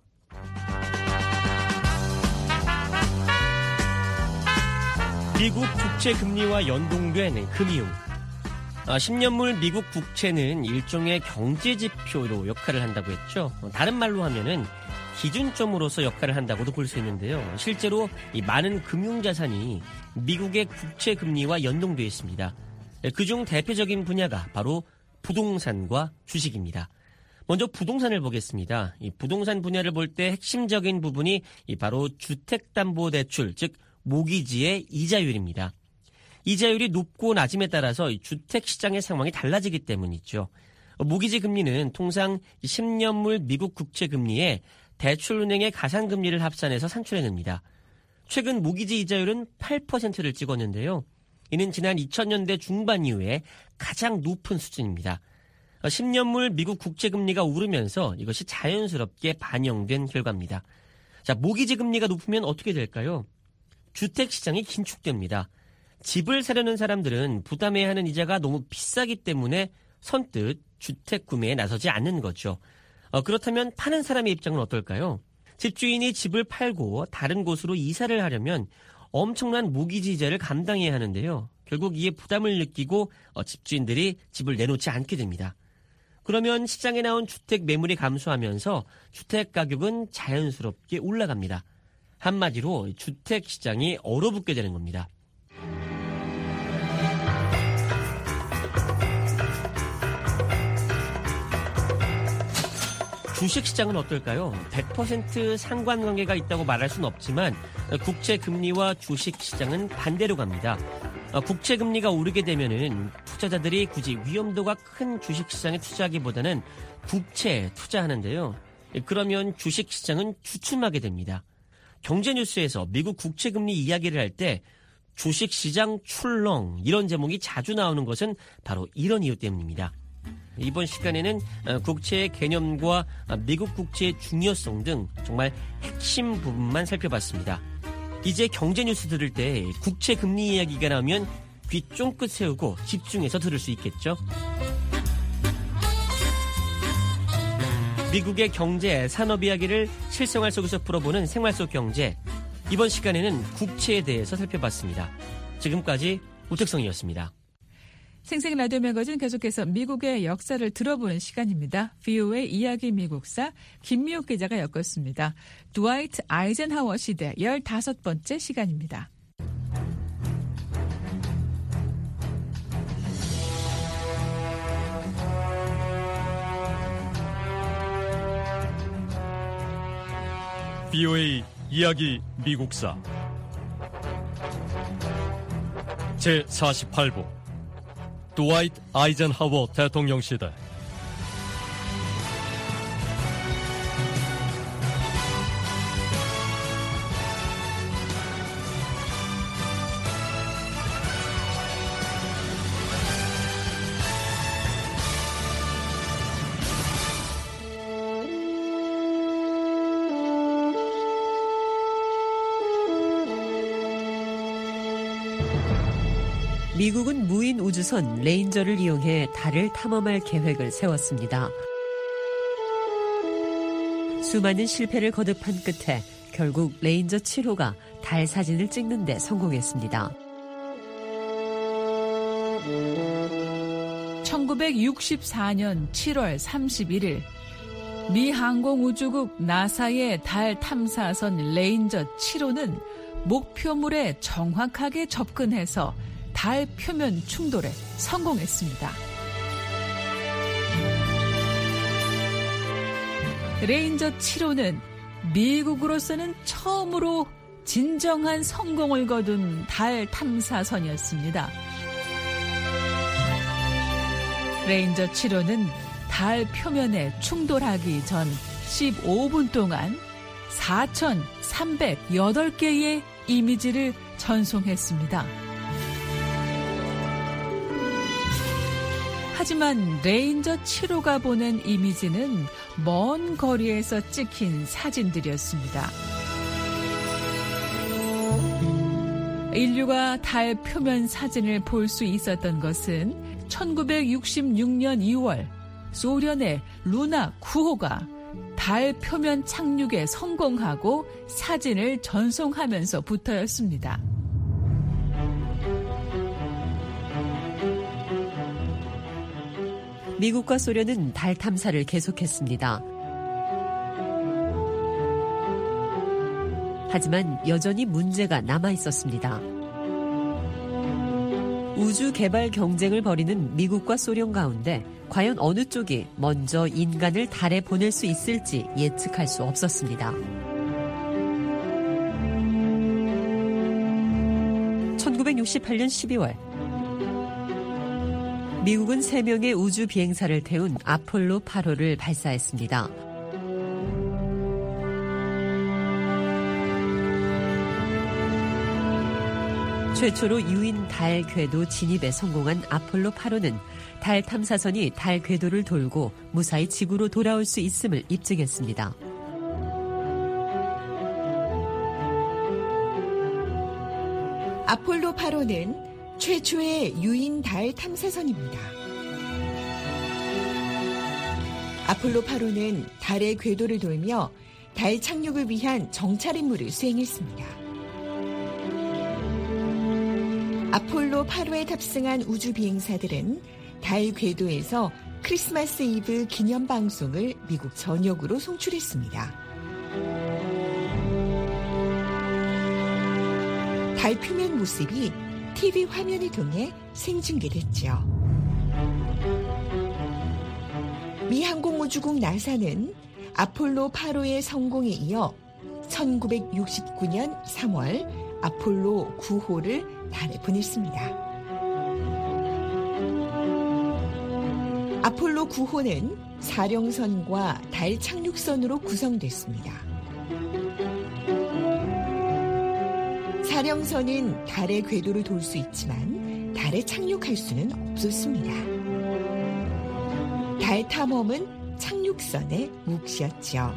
미국 국채 금리와 연동된 금이용. 십 년물 미국 국채는 일종의 경제 지표로 역할을 한다고 했죠. 다른 말로 하면은 기준점으로서 역할을 한다고도 볼 수 있는데요. 실제로 이 많은 금융자산이 미국의 국채 금리와 연동되어 있습니다. 그중 대표적인 분야가 바로 부동산과 주식입니다. 먼저 부동산을 보겠습니다. 이 부동산 분야를 볼 때 핵심적인 부분이 이 바로 주택담보대출, 즉 모기지의 이자율입니다. 이자율이 높고 낮음에 따라서 주택시장의 상황이 달라지기 때문이죠. 모기지 금리는 통상 십 년물 미국 국채 금리에 대출은행의 가상금리를 합산해서 산출해냅니다. 최근 모기지 이자율은 팔 퍼센트를 찍었는데요. 이는 지난 이천 년대 중반 이후에 가장 높은 수준입니다. 십 년물 미국 국채 금리가 오르면서 이것이 자연스럽게 반영된 결과입니다. 자, 모기지 금리가 높으면 어떻게 될까요? 주택시장이 긴축됩니다. 집을 사려는 사람들은 부담해야 하는 이자가 너무 비싸기 때문에 선뜻 주택 구매에 나서지 않는 거죠. 어, 그렇다면 파는 사람의 입장은 어떨까요? 집주인이 집을 팔고 다른 곳으로 이사를 하려면 엄청난 모기지 이자를 감당해야 하는데요. 결국 이에 부담을 느끼고 어, 집주인들이 집을 내놓지 않게 됩니다. 그러면 시장에 나온 주택 매물이 감소하면서 주택 가격은 자연스럽게 올라갑니다. 한마디로 주택 시장이 얼어붙게 되는 겁니다. 주식시장은 어떨까요? 백 퍼센트 상관관계가 있다고 말할 수는 없지만 국채금리와 주식시장은 반대로 갑니다. 국채금리가 오르게 되면은 투자자들이 굳이 위험도가 큰 주식시장에 투자하기보다는 국채에 투자하는데요. 그러면 주식시장은 주춤하게 됩니다. 경제뉴스에서 미국 국채금리 이야기를 할 때 주식시장 출렁 이런 제목이 자주 나오는 것은 바로 이런 이유 때문입니다. 이번 시간에는 국채의 개념과 미국 국채의 중요성 등 정말 핵심 부분만 살펴봤습니다. 이제 경제 뉴스 들을 때 국채 금리 이야기가 나오면 귀 쫑긋 세우고 집중해서 들을 수 있겠죠? 미국의 경제, 산업 이야기를 실생활 속에서 풀어보는 생활 속 경제. 이번 시간에는 국채에 대해서 살펴봤습니다. 지금까지 우택성이었습니다. 생생 라디오 매거진 계속해서 미국의 역사를 들어보는 시간입니다. 브이오에이 이야기 미국사 김미옥 기자가 엮었습니다. 드와이트 아이젠하워 시대 열다섯 번째 시간입니다. 브이오에이 이야기 미국사 제사십팔 부 드와이트 아이젠하워 대통령 시대 미국은 무인 우주선 레인저를 이용해 달을 탐험할 계획을 세웠습니다. 수많은 실패를 거듭한 끝에 결국 레인저 칠 호가 달 사진을 찍는 데 성공했습니다. 천구백육십사 년 칠월 삼십일일 미 항공우주국 나사의 달 탐사선 레인저 칠 호는 목표물에 정확하게 접근해서 달 표면 충돌에 성공했습니다. 레인저 칠 호는 미국으로서는 처음으로 진정한 성공을 거둔 달 탐사선이었습니다. 레인저 칠 호는 달 표면에 충돌하기 전 십오 분 동안 사천삼백팔 개의 이미지를 전송했습니다. 하지만 레인저 칠 호가 보낸 이미지는 먼 거리에서 찍힌 사진들이었습니다. 인류가 달 표면 사진을 볼 수 있었던 것은 천구백육십육 년 이월 소련의 루나 구 호가 달 표면 착륙에 성공하고 사진을 전송하면서부터였습니다. 미국과 소련은 달 탐사를 계속했습니다. 하지만 여전히 문제가 남아 있었습니다. 우주 개발 경쟁을 벌이는 미국과 소련 가운데 과연 어느 쪽이 먼저 인간을 달에 보낼 수 있을지 예측할 수 없었습니다. 천구백육십팔 년 십이월 미국은 세 명의 우주 비행사를 태운 아폴로 팔 호를 발사했습니다. 최초로 유인 달 궤도 진입에 성공한 아폴로 팔 호는 달 탐사선이 달 궤도를 돌고 무사히 지구로 돌아올 수 있음을 입증했습니다. 아폴로 팔 호는 최초의 유인 달 탐사선입니다. 아폴로 팔 호는 달의 궤도를 돌며 달 착륙을 위한 정찰 임무를 수행했습니다. 아폴로 팔 호에 탑승한 우주 비행사들은 달 궤도에서 크리스마스 이브 기념 방송을 미국 전역으로 송출했습니다. 달 표면 모습이 티비 화면을 통해 생중계됐죠. 미 항공우주국 나사는 아폴로 팔 호의 성공에 이어 천구백육십구 년 삼월 아폴로 구 호를 달에 보냈습니다. 아폴로 구 호는 사령선과 달 착륙선으로 구성됐습니다. 사령선은 달의 궤도를 돌 수 있지만 달에 착륙할 수는 없었습니다. 달 탐험은 착륙선의 몫이었죠.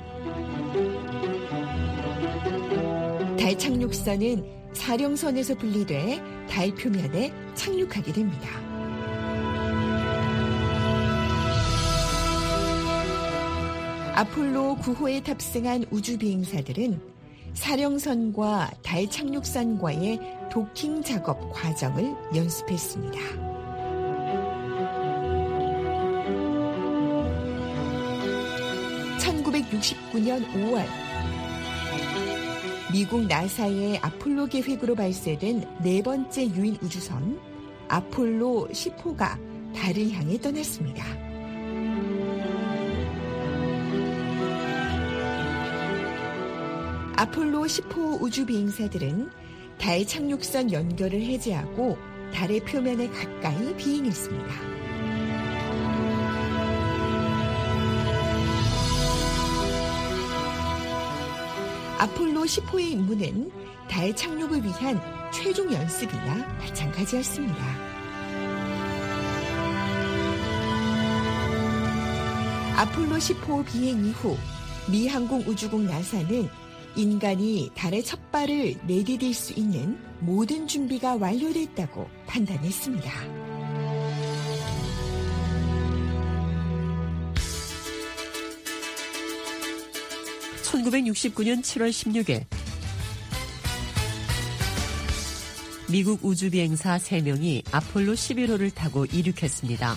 달 착륙선은 사령선에서 분리돼 달 표면에 착륙하게 됩니다. 아폴로 구 호에 탑승한 우주 비행사들은 사령선과 달 착륙선과의 도킹 작업 과정을 연습했습니다. 천구백육십구 년 오월 미국 나사의 아폴로 계획으로 발사된 네 번째 유인 우주선 아폴로 십 호가 달을 향해 떠났습니다. 아폴로 십 호 우주 비행사들은 달 착륙선 연결을 해제하고 달의 표면에 가까이 비행했습니다. 아폴로 십 호의 임무는 달 착륙을 위한 최종 연습이나 마찬가지였습니다. 아폴로 십 호 비행 이후 미 항공우주국 나사는 인간이 달에 첫 발을 내디딜 수 있는 모든 준비가 완료됐다고 판단했습니다. 천구백육십구 년 칠월 십육일 미국 우주비행사 세 명이 아폴로 십일 호를 타고 이륙했습니다.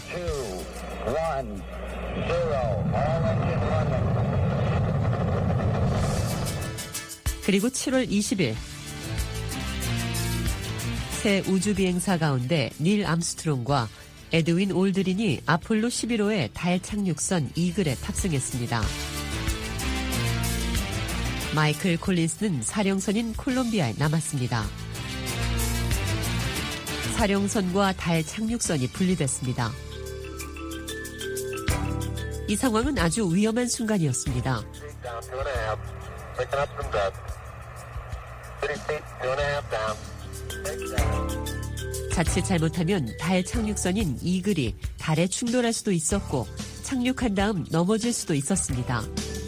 그리고 칠월 이십일 새 우주비행사 가운데 닐 암스트롱과 에드윈 올드린이 아폴로 십일 호의 달 착륙선 이글에 탑승했습니다. 마이클 콜린스는 사령선인 콜롬비아에 남았습니다. 사령선과 달 착륙선이 분리됐습니다. 이 상황은 아주 위험한 순간이었습니다. 자칫 잘못하면 달 착륙선인 이글이 달에 충돌할 수도 있었고 착륙한 다음 넘어질 수도 있었습니다.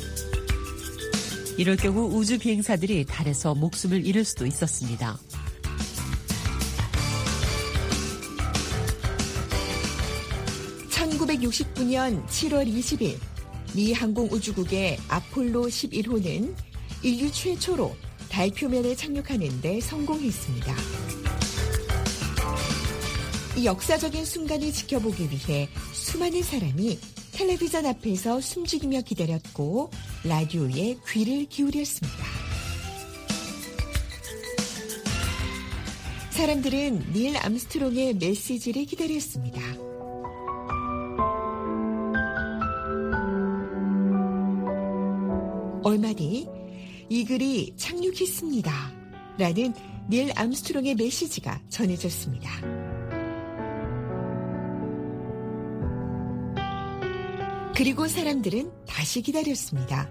이럴 경우 우주 비행사들이 달에서 목숨을 잃을 수도 있었습니다. 천구백육십구 년 칠월 이십일 미 항공우주국의 아폴로 십일 호는 인류 최초로 달 표면에 착륙하는 데 성공했습니다. 이 역사적인 순간을 지켜보기 위해 수많은 사람이 텔레비전 앞에서 숨죽이며 기다렸고 라디오에 귀를 기울였습니다. 사람들은 닐 암스트롱의 메시지를 기다렸습니다. 얼마 뒤 이글이 착륙했습니다. 라는 닐 암스트롱의 메시지가 전해졌습니다. 그리고 사람들은 다시 기다렸습니다.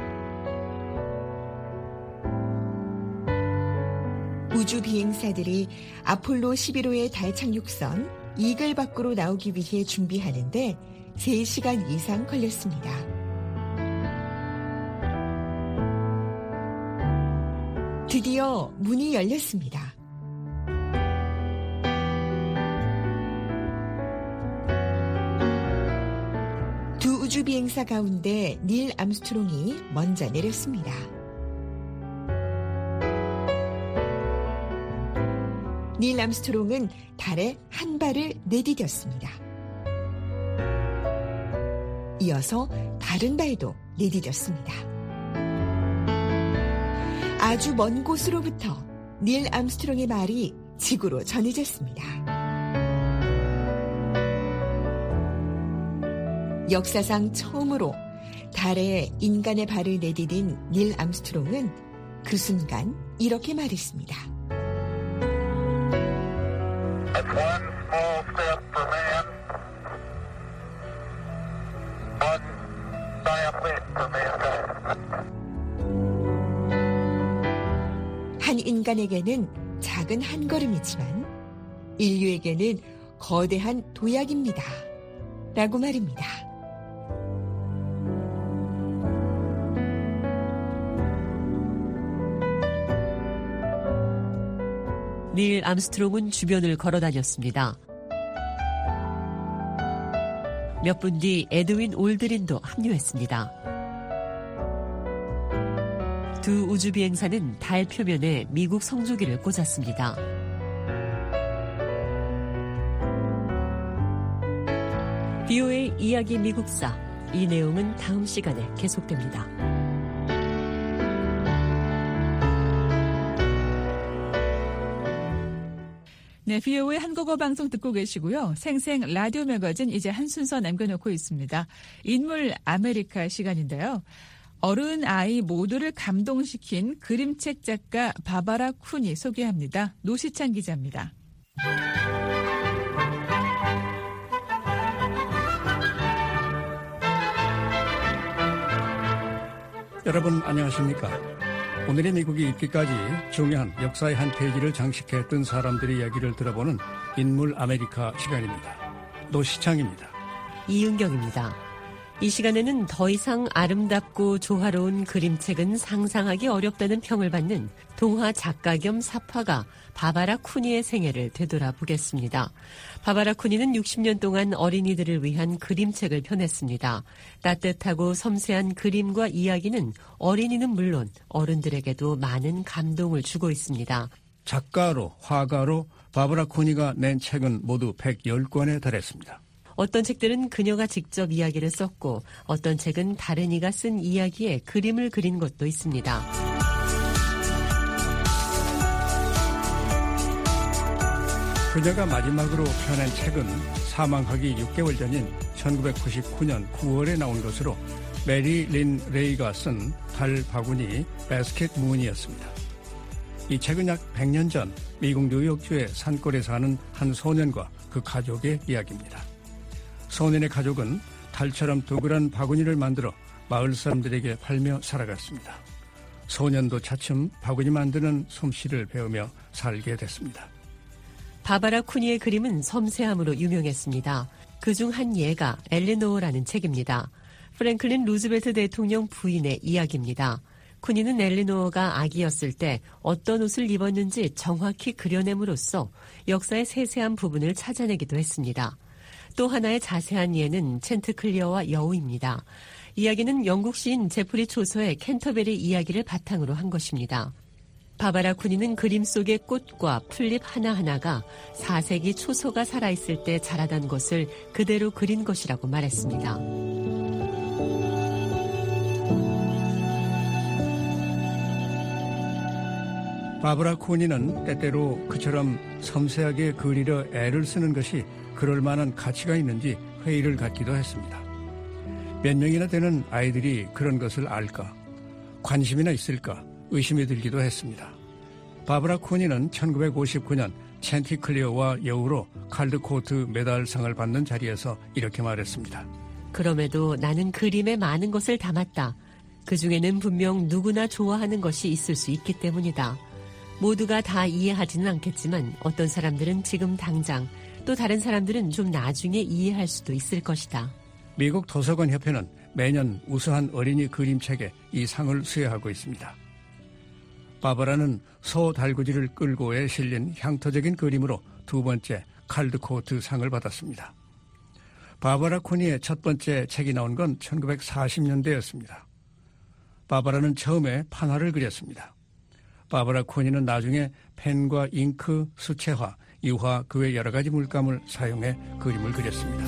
우주 비행사들이 아폴로 십일 호의 달 착륙선 이글 밖으로 나오기 위해 준비하는데 세 시간 이상 걸렸습니다. 드디어 문이 열렸습니다. 두 우주 비행사 가운데 닐 암스트롱이 먼저 내렸습니다. 닐 암스트롱은 달에 한 발을 내디뎠습니다. 이어서 다른 발도 내디뎠습니다. 아주 먼 곳으로부터 닐 암스트롱의 말이 지구로 전해졌습니다. 역사상 처음으로 달에 인간의 발을 내디딘 닐 암스트롱은 그 순간 이렇게 말했습니다. That's one small step for man, one giant leap for mankind. 한 인간에게는 작은 한 걸음이지만 인류에게는 거대한 도약입니다. 라고 말입니다. 닐 암스트롱은 주변을 걸어 다녔습니다. 몇 분 뒤 에드윈 올드린도 합류했습니다. 두 우주 비행사는 달 표면에 미국 성조기를 꽂았습니다. 비오에이 이야기 미국사, 이 내용은 다음 시간에 계속됩니다. 네, 비오에이 한국어 방송 듣고 계시고요. 생생 라디오 매거진 이제 한 순서 남겨놓고 있습니다. 인물 아메리카 시간인데요. 어른 아이 모두를 감동시킨 그림책 작가 바바라 쿤이 소개합니다. 노시찬 기자입니다. 여러분 안녕하십니까? 오늘의 미국이 있기까지 중요한 역사의 한 페이지를 장식했던 사람들의 이야기를 들어보는 인물 아메리카 시간입니다. 노시창입니다. 이은경입니다. 이 시간에는 더 이상 아름답고 조화로운 그림책은 상상하기 어렵다는 평을 받는 동화 작가 겸 사파가 바바라 쿠니의 생애를 되돌아보겠습니다. 바바라 쿠니는 육십 년 동안 어린이들을 위한 그림책을 펴냈습니다. 따뜻하고 섬세한 그림과 이야기는 어린이는 물론 어른들에게도 많은 감동을 주고 있습니다. 작가로, 화가로 바바라 쿠니가 낸 책은 모두 백십 권에 달했습니다. 어떤 책들은 그녀가 직접 이야기를 썼고 어떤 책은 다른 이가 쓴 이야기에 그림을 그린 것도 있습니다. 그녀가 마지막으로 펴낸 책은 사망하기 육 개월 전인 천구백구십구 년 구월에 나온 것으로 메리 린 레이가 쓴 달 바구니 바스켓 문이었습니다. 이 책은 약 백 년 전 미국 뉴욕주의 산골에 사는 한 소년과 그 가족의 이야기입니다. 소년의 가족은 달처럼 동그란 바구니를 만들어 마을 사람들에게 팔며 살아갔습니다. 소년도 차츰 바구니 만드는 솜씨를 배우며 살게 됐습니다. 바바라 쿠니의 그림은 섬세함으로 유명했습니다. 그중 한 예가 엘리노어라는 책입니다. 프랭클린 루즈벨트 대통령 부인의 이야기입니다. 쿠니는 엘리노어가 아기였을 때 어떤 옷을 입었는지 정확히 그려냄으로써 역사의 세세한 부분을 찾아내기도 했습니다. 또 하나의 자세한 예는 챈트클리어와 여우입니다. 이야기는 영국 시인 제프리 초서의 캔터베리 이야기를 바탕으로 한 것입니다. 바바라 쿠니는 그림 속의 꽃과 풀잎 하나하나가 사 세기 초서가 살아있을 때 자라던 것을 그대로 그린 것이라고 말했습니다. 바바라 쿠니는 때때로 그처럼 섬세하게 그리려 애를 쓰는 것이 그럴 만한 가치가 있는지 회의를 갖기도 했습니다. 몇 명이나 되는 아이들이 그런 것을 알까, 관심이나 있을까 의심이 들기도 했습니다. 바바라 쿠니는 천구백오십구 년 챈티클리어와 여우로 칼드코트 메달상을 받는 자리에서 이렇게 말했습니다. 그럼에도 나는 그림에 많은 것을 담았다. 그중에는 분명 누구나 좋아하는 것이 있을 수 있기 때문이다. 모두가 다 이해하지는 않겠지만 어떤 사람들은 지금 당장, 또 다른 사람들은 좀 나중에 이해할 수도 있을 것이다. 미국 도서관 협회는 매년 우수한 어린이 그림책에 이 상을 수여하고 있습니다. 바바라는 소 달구지를 끌고에 실린 향토적인 그림으로 두 번째 칼드코트 상을 받았습니다. 바바라 쿠니의 첫 번째 책이 나온 건 천구백사십 년대였습니다. 바바라는 처음에 판화를 그렸습니다. 바바라 쿠니는 나중에 펜과 잉크, 수채화, 유화, 그 외 여러 가지 물감을 사용해 그림을 그렸습니다.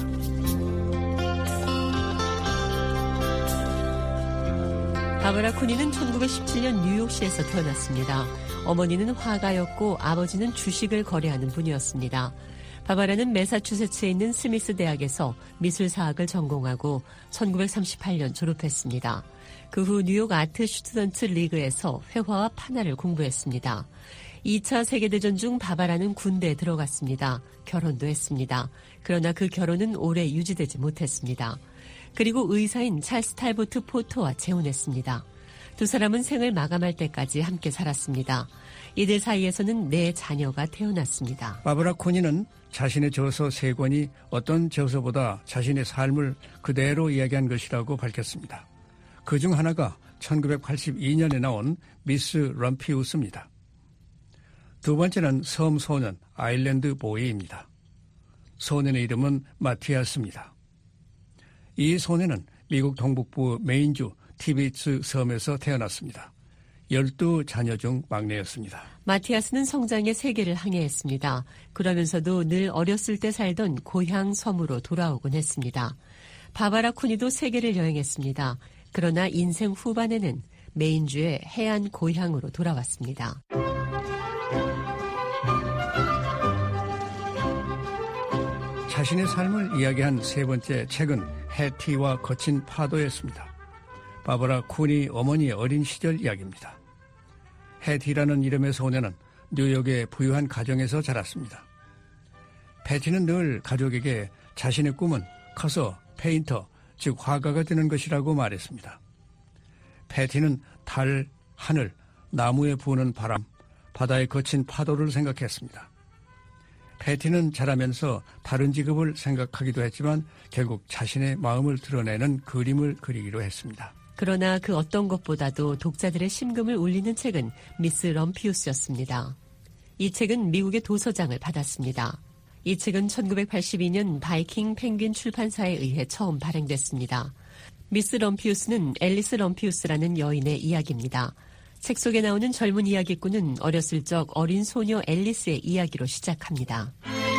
바바라 쿠니는 천구백십칠 년 뉴욕시에서 태어났습니다. 어머니는 화가였고 아버지는 주식을 거래하는 분이었습니다. 바바라는 매사추세츠에 있는 스미스 대학에서 미술사학을 전공하고 천구백삼십팔 년 졸업했습니다. 그 후 뉴욕 아트 슈튜던트 리그에서 회화와 판화를 공부했습니다. 이 차 세계대전 중 바바라는 군대에 들어갔습니다. 결혼도 했습니다. 그러나 그 결혼은 오래 유지되지 못했습니다. 그리고 의사인 찰스 탈보트 포터와 재혼했습니다. 두 사람은 생을 마감할 때까지 함께 살았습니다. 이들 사이에서는 네 자녀가 태어났습니다. 바바라 쿠니는 자신의 저서 세 권이 어떤 저서보다 자신의 삶을 그대로 이야기한 것이라고 밝혔습니다. 그중 하나가 천구백팔십이 년에 나온 미스 럼피우스입니다. 두 번째는 섬 소년 아일랜드 보이입니다. 소년의 이름은 마티아스입니다. 이 소년은 미국 동북부 메인주 티비츠 섬에서 태어났습니다. 열두 자녀 중 막내였습니다. 마티아스는 성장의 세계를 항해했습니다. 그러면서도 늘 어렸을 때 살던 고향 섬으로 돌아오곤 했습니다. 바바라 쿠니도 세계를 여행했습니다. 그러나 인생 후반에는 메인주의 해안 고향으로 돌아왔습니다. 자신의 삶을 이야기한 세 번째 책은 해티와 거친 파도였습니다. 바바라 쿠니 어머니의 어린 시절 이야기입니다. 해티라는 이름의 소녀는 뉴욕의 부유한 가정에서 자랐습니다. 패티는 늘 가족에게 자신의 꿈은 커서 페인터, 즉 화가가 되는 것이라고 말했습니다. 패티는 달, 하늘, 나무에 부는 바람, 바다의 거친 파도를 생각했습니다. 패티는 자라면서 다른 직업을 생각하기도 했지만 결국 자신의 마음을 드러내는 그림을 그리기로 했습니다. 그러나 그 어떤 것보다도 독자들의 심금을 울리는 책은 미스 럼피우스였습니다. 이 책은 미국의 도서장을 받았습니다. 이 책은 천구백팔십이 년 바이킹 펭귄 출판사에 의해 처음 발행됐습니다. 미스 럼피우스는 앨리스 럼피우스라는 여인의 이야기입니다. 책 속에 나오는 젊은 이야기꾼은 어렸을 적 어린 소녀 앨리스의 이야기로 시작합니다.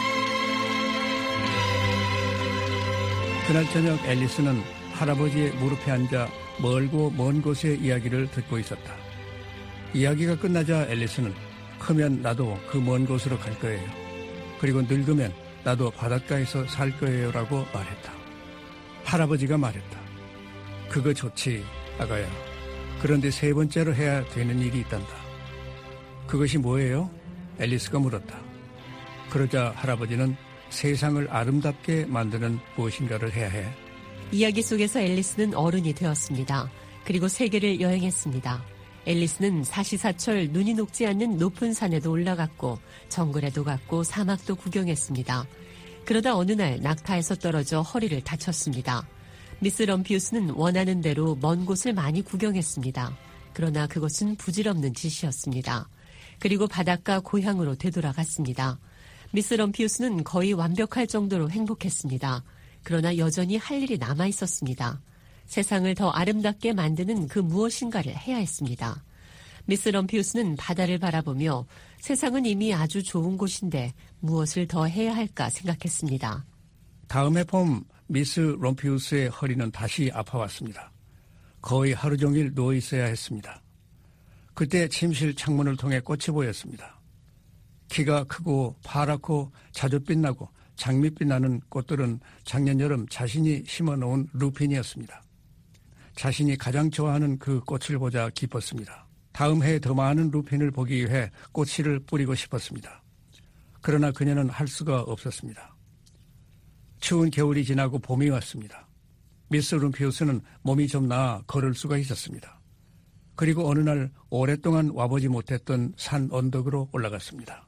그날 저녁 앨리스는 할아버지의 무릎에 앉아 멀고 먼 곳의 이야기를 듣고 있었다. 이야기가 끝나자 앨리스는 크면 나도 그 먼 곳으로 갈 거예요. 그리고 늙으면 나도 바닷가에서 살 거예요 라고 말했다. 할아버지가 말했다. 그거 좋지, 아가야. 그런데 세 번째로 해야 되는 일이 있단다. 그것이 뭐예요? 앨리스가 물었다. 그러자 할아버지는 세상을 아름답게 만드는 무엇인가를 해야 해. 이야기 속에서 앨리스는 어른이 되었습니다. 그리고 세계를 여행했습니다. 앨리스는 사시사철 눈이 녹지 않는 높은 산에도 올라갔고 정글에도 갔고 사막도 구경했습니다. 그러다 어느 날 낙타에서 떨어져 허리를 다쳤습니다. 미스 럼피우스는 원하는 대로 먼 곳을 많이 구경했습니다. 그러나 그것은 부질없는 짓이었습니다. 그리고 바닷가 고향으로 되돌아갔습니다. 미스 럼피우스는 거의 완벽할 정도로 행복했습니다. 그러나 여전히 할 일이 남아 있었습니다. 세상을 더 아름답게 만드는 그 무엇인가를 해야 했습니다. 미스 럼피우스는 바다를 바라보며 세상은 이미 아주 좋은 곳인데 무엇을 더 해야 할까 생각했습니다. 다음 해 봄 미스 럼피우스의 허리는 다시 아파왔습니다. 거의 하루 종일 누워 있어야 했습니다. 그때 침실 창문을 통해 꽃이 보였습니다. 키가 크고 파랗고 자주 빛나고 장밋빛 나는 꽃들은 작년 여름 자신이 심어놓은 루핀이었습니다. 자신이 가장 좋아하는 그 꽃을 보자 기뻤습니다. 다음 해에 더 많은 루핀을 보기 위해 꽃씨를 뿌리고 싶었습니다. 그러나 그녀는 할 수가 없었습니다. 추운 겨울이 지나고 봄이 왔습니다. 미스 럼피우스는 몸이 좀 나아 걸을 수가 있었습니다. 그리고 어느 날 오랫동안 와보지 못했던 산 언덕으로 올라갔습니다.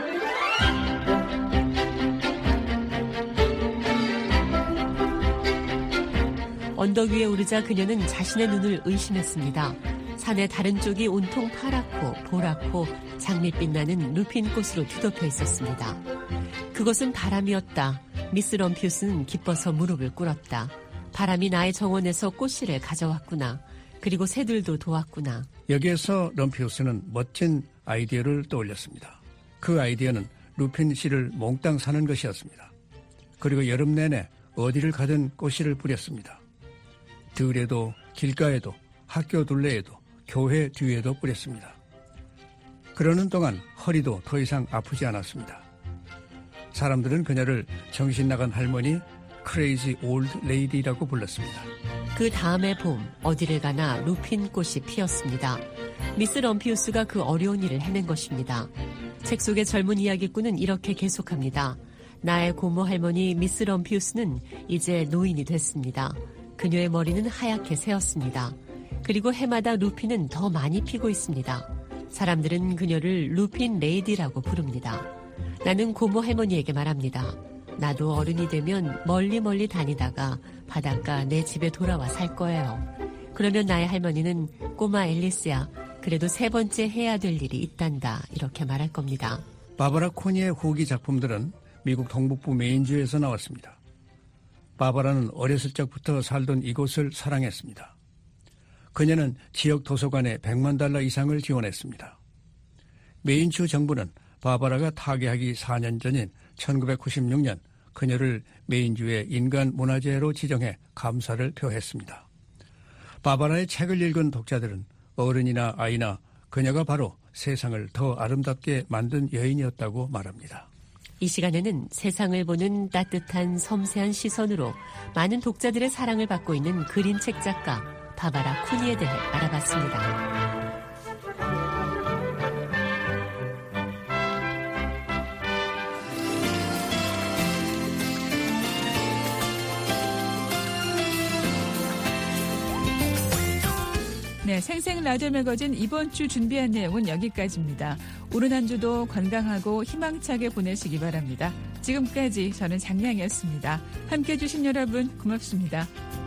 언덕 위에 오르자 그녀는 자신의 눈을 의심했습니다. 산의 다른 쪽이 온통 파랗고 보랗고 장밋빛 나는 루핀꽃으로 뒤덮여 있었습니다. 그것은 바람이었다. 미스 럼피우스는 기뻐서 무릎을 꿇었다. 바람이 나의 정원에서 꽃씨를 가져왔구나. 그리고 새들도 도왔구나. 여기에서 럼피우스는 멋진 아이디어를 떠올렸습니다. 그 아이디어는 루핀 씨를 몽땅 사는 것이었습니다. 그리고 여름 내내 어디를 가든 꽃씨를 뿌렸습니다. 들에도 길가에도 학교 둘레에도 교회 뒤에도 뿌렸습니다. 그러는 동안 허리도 더 이상 아프지 않았습니다. 사람들은 그녀를 정신 나간 할머니 크레이지 올드 레이디라고 불렀습니다. 그 다음의 봄 어디를 가나 루핀 꽃이 피었습니다. 미스 럼피우스가 그 어려운 일을 해낸 것입니다. 책 속의 젊은 이야기꾼은 이렇게 계속합니다. 나의 고모 할머니 미스 럼피우스는 이제 노인이 됐습니다. 그녀의 머리는 하얗게 새었습니다. 그리고 해마다 루핀은 더 많이 피고 있습니다. 사람들은 그녀를 루핀 레이디라고 부릅니다. 나는 고모 할머니에게 말합니다. 나도 어른이 되면 멀리 멀리 다니다가 바닷가 내 집에 돌아와 살 거예요. 그러면 나의 할머니는 꼬마 앨리스야, 그래도 세 번째 해야 될 일이 있단다 이렇게 말할 겁니다. 바바라 코니의 후기 작품들은 미국 동북부 메인주에서 나왔습니다. 바바라는 어렸을 적부터 살던 이곳을 사랑했습니다. 그녀는 지역 도서관에 백만 달러 이상을 지원했습니다. 메인주 정부는 바바라가 타계하기 사 년 전인 천구백구십육 년 그녀를 메인주의 인간문화재로 지정해 감사를 표했습니다. 바바라의 책을 읽은 독자들은 어른이나 아이나 그녀가 바로 세상을 더 아름답게 만든 여인이었다고 말합니다. 이 시간에는 세상을 보는 따뜻한 섬세한 시선으로 많은 독자들의 사랑을 받고 있는 그림책 작가 바바라 쿠니에 대해 알아봤습니다. 네, 네, 생생 라디오 매거진 이번 주 준비한 내용은 여기까지입니다. 오늘 한 주도 건강하고 희망차게 보내시기 바랍니다. 지금까지 저는 장량이었습니다. 함께해 주신 여러분 고맙습니다.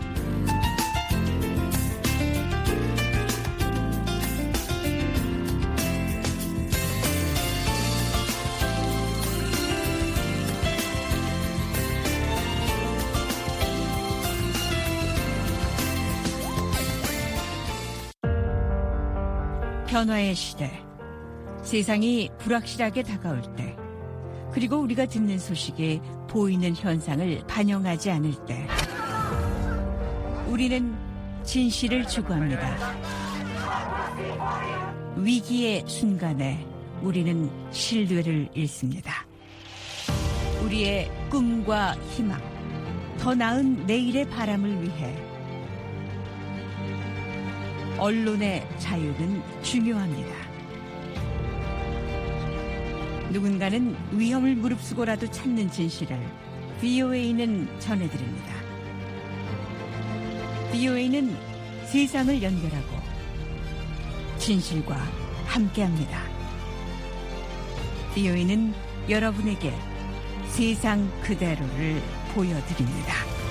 변화의 시대, 세상이 불확실하게 다가올 때, 그리고 우리가 듣는 소식이 보이는 현상을 반영하지 않을 때, 우리는 진실을 추구합니다. 위기의 순간에 우리는 신뢰를 잃습니다. 우리의 꿈과 희망, 더 나은 내일의 바람을 위해 언론의 자유는 중요합니다. 누군가는 위험을 무릅쓰고라도 찾는 진실을 브이오에이는 전해드립니다. 브이오에이는 세상을 연결하고 진실과 함께합니다. 브이오에이는 여러분에게 세상 그대로를 보여드립니다.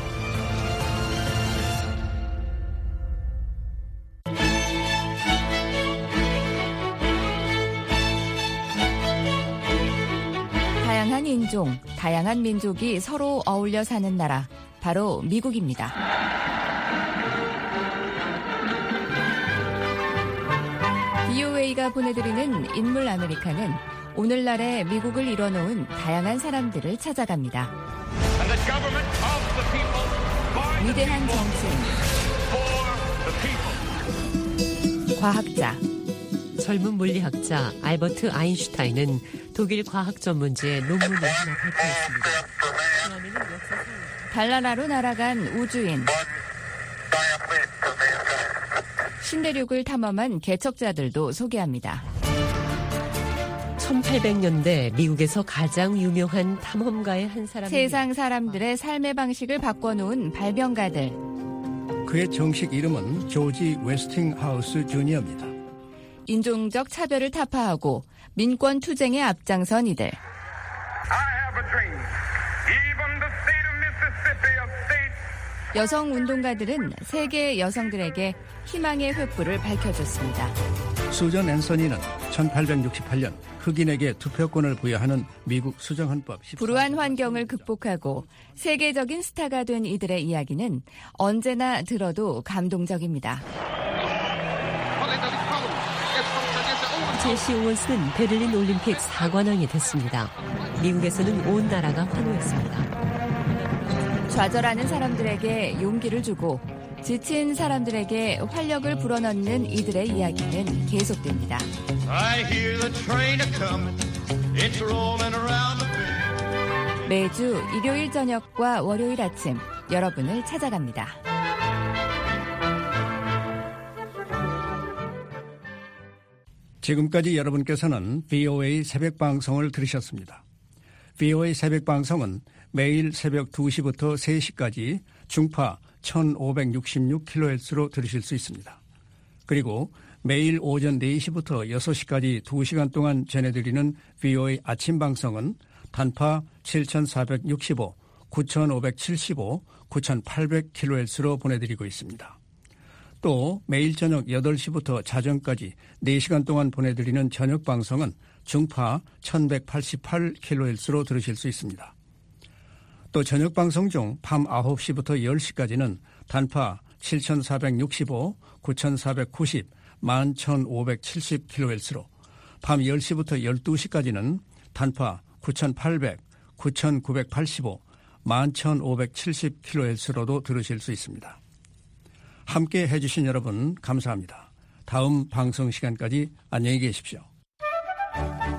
다양한 인종, 다양한 민족이 서로 어울려 사는 나라, 바로 미국입니다. 브이오에이가 보내드리는 인물 아메리카는 오늘날의 미국을 이뤄놓은 다양한 사람들을 찾아갑니다. 위대한 정치인, 과학자, 젊은 물리학자 알버트 아인슈타인은 독일 과학 전문지에 논문을 하나 발표했습니다. 달나라로 날아간 우주인, 신대륙을 탐험한 개척자들도 소개합니다. 천팔백 년대 미국에서 가장 유명한 탐험가의 한 사람. 세상 사람들의 삶의 방식을 바꿔놓은 발명가들. 그의 정식 이름은 조지 웨스팅하우스 주니어입니다. 인종적 차별을 타파하고 민권 투쟁에 앞장선 이들. 여성 운동가들은 세계 여성들에게 희망의 횃불을 밝혀줬습니다. 수전 앤서니는 천팔백육십팔 년 흑인에게 투표권을 부여하는 미국 수정헌법 불우한 환경을 극복하고 세계적인 스타가 된 이들의 이야기는 언제나 들어도 감동적입니다. 제시 오원스는 베를린 올림픽 사관왕이 됐습니다. 미국에서는 온 나라가 환호했습니다. 좌절하는 사람들에게 용기를 주고 지친 사람들에게 활력을 불어넣는 이들의 이야기는 계속됩니다. 매주 일요일 저녁과 월요일 아침 여러분을 찾아갑니다. 지금까지 여러분께서는 브이오에이 새벽방송을 들으셨습니다. 브이오에이 새벽방송은 매일 새벽 두 시부터 세 시까지 중파 천오백육십육 킬로헤르츠로 들으실 수 있습니다. 그리고 매일 오전 네 시부터 여섯 시까지 두 시간 동안 전해드리는 브이오에이 아침방송은 단파 칠천사백육십오, 구천오백칠십오, 구천팔백 킬로헤르츠로 보내드리고 있습니다. 또 매일 저녁 여덟 시부터 자정까지 네 시간 동안 보내드리는 저녁방송은 중파 천백팔십팔 킬로헤르츠로 들으실 수 있습니다. 또 저녁방송 중 밤 아홉 시부터 열 시까지는 단파 칠천사백육십오, 구천사백구십, 만 천오백칠십 킬로헤르츠로 밤 열 시부터 열두 시까지는 단파 구천팔백, 구천구백팔십오, 만 천오백칠십 킬로헤르츠로도 들으실 수 있습니다. 함께 해주신 여러분 감사합니다. 다음 방송 시간까지 안녕히 계십시오.